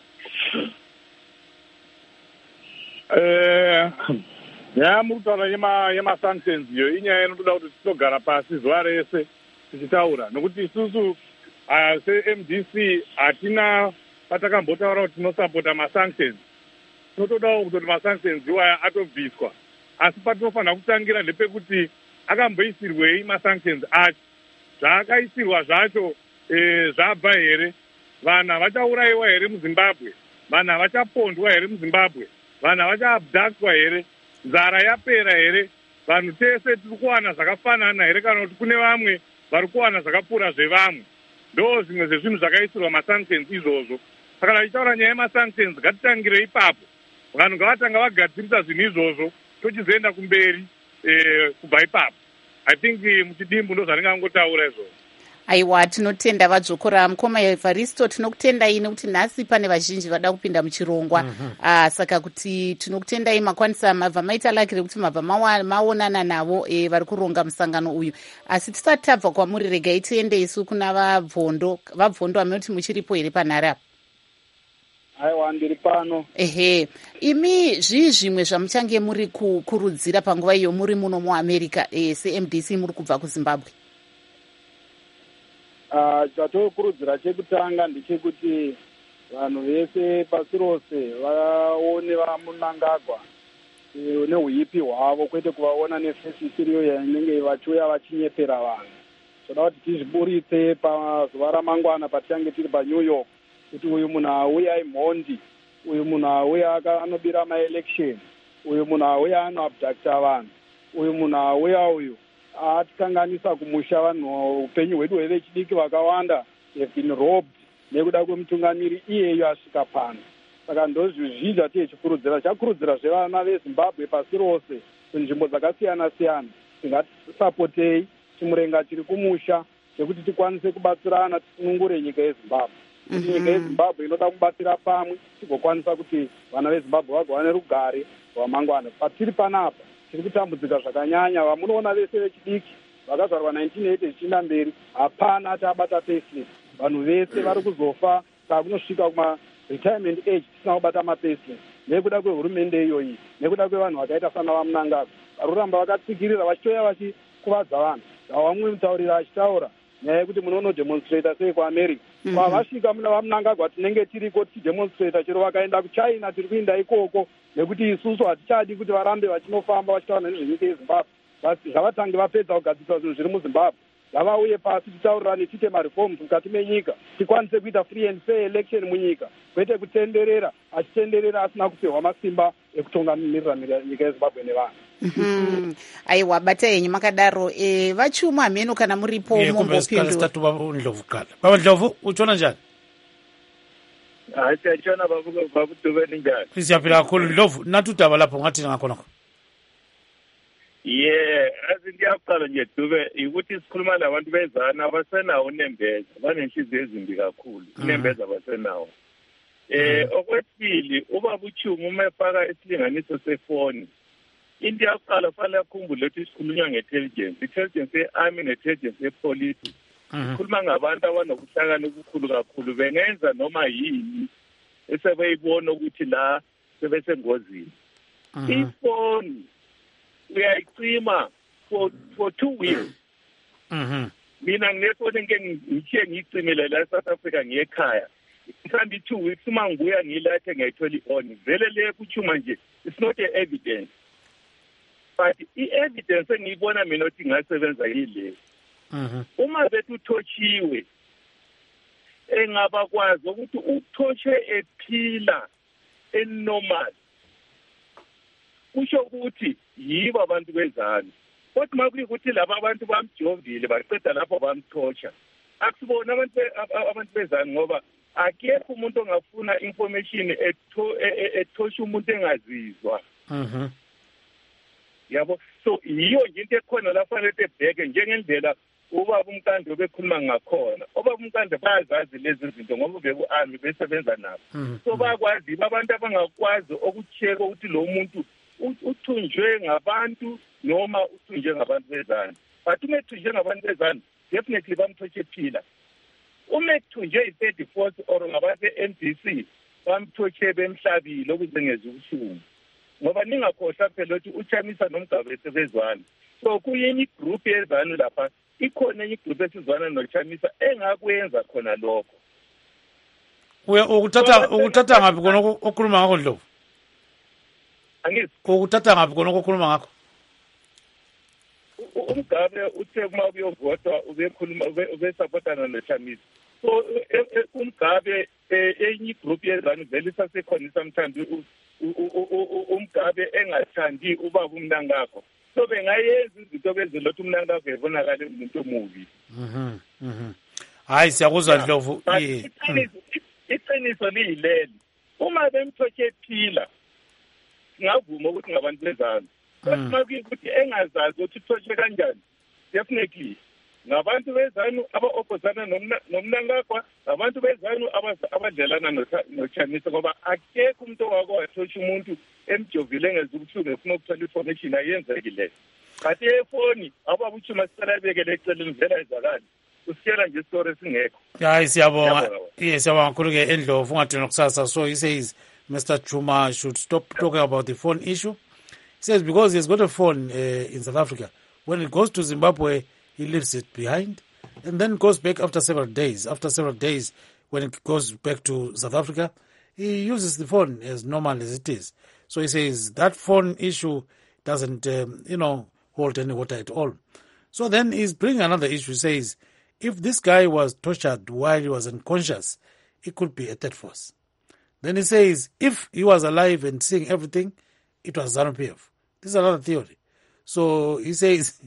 Speaker 7: nyaya muri kutaura yemasanctions iyo inyaya inotoda kuti tinogara pasi zuva rese tichitaura nokuti isusu semdc hatina patakambotaura kuti tinosapota masanctions tinotodawo kutoti masanctions iwaya atobviswa asi patinofanira kutangira ndepekuti akamboisirwei masanctions acho zvaakaisirwa zvacho zvabva here vanhu havachaurayiwa here muZimbabwe vanhu havachapondwa here muZimbabwe vanhu havachaabhdaktwa here nzara yapera here vanhu tese tiri kuwana zvakafanana here kana kuti kune vamwe vari kuwana zvakapfuura zvevamwe ndo zvimwe zvezvinhu zvakaisirwa masanctions izvozvo saka tichitaura nyaya yemasanctions ngatitangire ipapo vanhu ngavatanga vagadzirisa zvinhu izvozvo tochizoenda kumberi kubva ipapo I think muchidimbu ndo zvaringangotaura izvozvo
Speaker 2: aiwa tinotenda vadzvokora mukoma Evaristo tinokutendai nekuti nhasi pane vazhinji vada kupinda muchirongwa saka kuti tinokutendai makwanisa mabva maita lakire kuti mabva maonana navo vari kuronga musangano uyu asi tisati tabva kwamuri regai tiende isu kuna vabvondo vamenoti muchiripo here panhare apa
Speaker 10: aiwa ndiri pano
Speaker 2: ehe imi zvimwe zvamuchange muri kukurudzira panguva iyo muri muno muAmerica seMDC muri kubva kuZimbabwe
Speaker 10: chatokurudzira chekutanga ndechekuti vanhu vese pasi rose vaone vamunangagwa neuipi hwavo kwete kuvaona nefesi isiriyo yanenge vachiuya vachinyepera vanhu toda kuti tizviburitse pazuva ramangwana patichange tiri paNew York kuti uyu munhu auya imhondi uyu munhu auya anobira maelection uyu munhu auya anoabdakta vanhu uyu munhu auya uyu atikanganisa kumusha vanhu upenyu hwedu hwevechidiki vakawanda have been robbed nekuda kwemutungamiri iyeyo asvika pano saka ndozvizvi zvatiye chikurudzira chakurudzira zvevana veZimbabwe pasi rose kunzvimbo dzakasiyana siyana tingatisapotei chimurenga chiri kumusha chekuti tikwanise kubatsirana tisunungure nyika yeZimbabwe kuti nyika yeZimbabwe inoda kubatsira pamwe tigokwanisa kuti vana veZimbabwe vagowane rugare rwamangwana patiri panapa tiri kutambudzika zvakanyanya vamunoona vese vechidiki vakazvarwa 1980 zvichienda mberi hapana ati abata payslip vanhu vese vari kuzofa saka kunosvika kuma-retirement age tisina kubata mapayslip nekuda kwehurumende iyoyi nekuda kwevanhu vakaita sana vamunangagwa vari kuramba vakatsikirira vachitoya vachikuvadza vanhu vamwe mutauriri achitaura nyaya yekuti munonodemonstrata sei kuAmerica kwavasvika muna vamunangagwa tinenge tiriko tichidemonstrata chero vakaenda kuChina tiri kuenda ikoko nekuti isusu hatichadi kuti varambe vachinofamba vachitaura nezvenyika yeZimbabwe zvavatange vapedza kugadzirisa zvinhu zviri muZimbabwe ngavauye pasi titaurirane tiite mareforms mukati menyika tikwanise kuita free and fair election munyika kwete kutenderera achitenderera asina kupiwa masimba ekutungamirira nyika yeZimbabwe nevanhu
Speaker 2: aiwa bata yenyu makadaro vachuma hameno kana muripo
Speaker 1: ndlovu kala baba Ndlovu uchiona njani
Speaker 12: tiachona babuduveni njani
Speaker 1: siyaphila kakhulu Ndlovu nathi udaba lapho ngathi ngakhonakho
Speaker 12: yazi ngiyaqala nje Dube ukuthi sikhuluma labantu bezana abasenawo unembeza banenhliziyo ezimbi kakhulu unembeza abasenawo okwesibili ubaba uChungu uma efaka isilinganiso sefoni into yaqala fanele akhumbule ukuthi sikhulunywa nge-intelligence ye-army ne-intelligence ye-police sikhuluma ngabantu abanokuhlakana okukhulu kakhulu bengenza noma yini esebeyibona ukuthi la sebesengozini ifoni uyayicima for 2 weeks mina nginefoni ngike ngiyicimile la South Africa ngiyekhaya mhlambi 2 weeks uma ngibuya ngilathe ngiyayithola i-on vele le kuchuma nje it's not a evidence but i-evidence engiyibona mina ukuthi ingasebenza yile uma bethu uthotshiwe engaba kwazi ukuthi uthotshe ephila enormal kusho ukuthi yibo abantu bezana kodwa makuyikuthi laba abantu bamjovile baqeda lapho bamthotsha akusibona abantu bezana ngoba akekho umuntu ongafuna information ethosha umuntu engazizwa yabo so yiyo nje into ekhona la fanele ebheke njengendlela ubaba uMkandlo bekhuluma ngakhona obaba uMkandlo bayazazi lezi zinto ngoba beku-army besebenza nabo so bayakwazi abantu abangakwazi ukucheka ukuthi lo muntu uthunjwe ngabantu noma uthunjwe ngabantu bezana but uma ethunjwe ngabantu bezana definitely bamthotshe ephila uma ethunjwe i-34th or ngabantu e-NDC bamthotshe bemhlabile ukuze ngezwe ubuhlungu ngoba ningakhohlwa phela ukuthi uChamisa noMgaba sebezwana so kuyini igroup yezanu lapha ikhona enye igroup esizwana noChamisa engakwenza khona lokho
Speaker 1: ukuthatha ngapi khona okhuluma ngakho Ndlovu ukuthatha ngapi khona okhuluma ngakho
Speaker 12: uMgabe uthe uma uyovotwa ubekhuluma ubesupportana noChamisa so uMgabe enye igroup yezanu vele sasekhona sometimes uMgabe engathandi ubaba uMnangakho so bengayenza izinto bezilothi uMnangakho ebonakala umuntu omubi
Speaker 1: hayi siyakuzwa Ndlovu
Speaker 12: iqiniso liyileli uma bemthotshe ephila ngavuma ukuthi ngabantu bezana kodwa ukuthi engazazi ukuthi uthotshe kanjani definitely ngabantu bezanu aba-opposana noMnangagwa ngabantu bezanu abadlelana noChamisa ngoba akekho umuntu owake wathotsha umuntu emjovile engeza ubuhlungu efuna ukuthola information ayenzekileyo kanti efoni ababa uChuma sicela bekele eceleni vele ayizakali usitshela nje istori esingekho
Speaker 1: hayi siyabonga siyabonga kakhulu-ke eNdlovu ungadini kusasa so he says Mr. Chuma should stop talking about the phone issue. He says because he's got a phone in South Africa, when it goes to Zimbabwe he leaves it behind and then goes back after several days. After several days, when it goes back to South Africa, he uses the phone as normal as it is. So he says that phone issue doesn't, hold any water at all. So then he's bringing another issue. He says, if this guy was tortured while he was unconscious, it could be a third force. Then he says, if he was alive and seeing everything, it was ZANU-PF. This is another theory. So he says,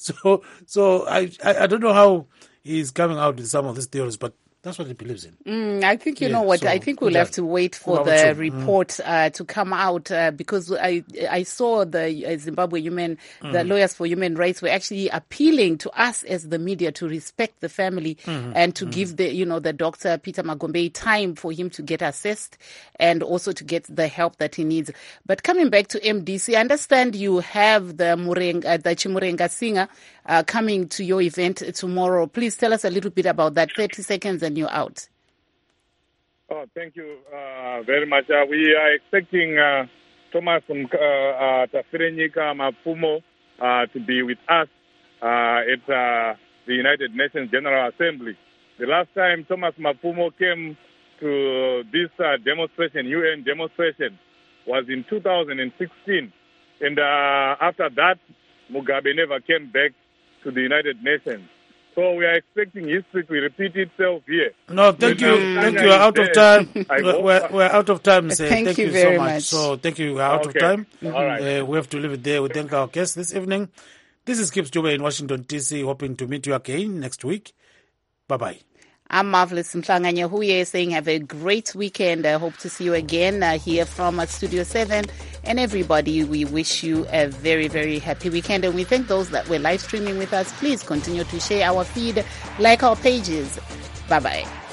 Speaker 1: so I don't know how he's coming out with some of these theories, but that's what he believes in.
Speaker 2: I think, you know what, I think we'll have to wait for the report to come out because I saw the Zimbabwe the Lawyers for Human Rights were actually appealing to us as the media to respect the family and to give the Dr. Peter Magombei time for him to get assessed and also to get the help that he needs. But coming back to MDC, I understand you have the Chimurenga singer coming to your event tomorrow. Please tell us a little bit about that. 30 seconds and you're out.
Speaker 7: Oh, thank you very much. We are expecting Thomas Tafirenyika Mapumo to be with us at the United Nations General Assembly. The last time Thomas Mapumo came to this demonstration, UN demonstration, was in 2016. And after that, Mugabe never came back to the United Nations. So we are expecting history to repeat itself here.
Speaker 1: No, thank you. Thank you. We're out of time. We're out of time.
Speaker 2: Thank you very
Speaker 1: so much. So thank you. We're out of time. All right. We have to leave it there. We thank our guests this evening. This is Gibbs Dube in Washington, D.C., hoping to meet you again next week. Bye-bye.
Speaker 2: I'm Marvelous Mhlanga Nyahuye saying have a great weekend. I hope to see you again here from Studio 7. And everybody, we wish you a very, very happy weekend. And we thank those that were live streaming with us. Please continue to share our feed, like our pages. Bye-bye.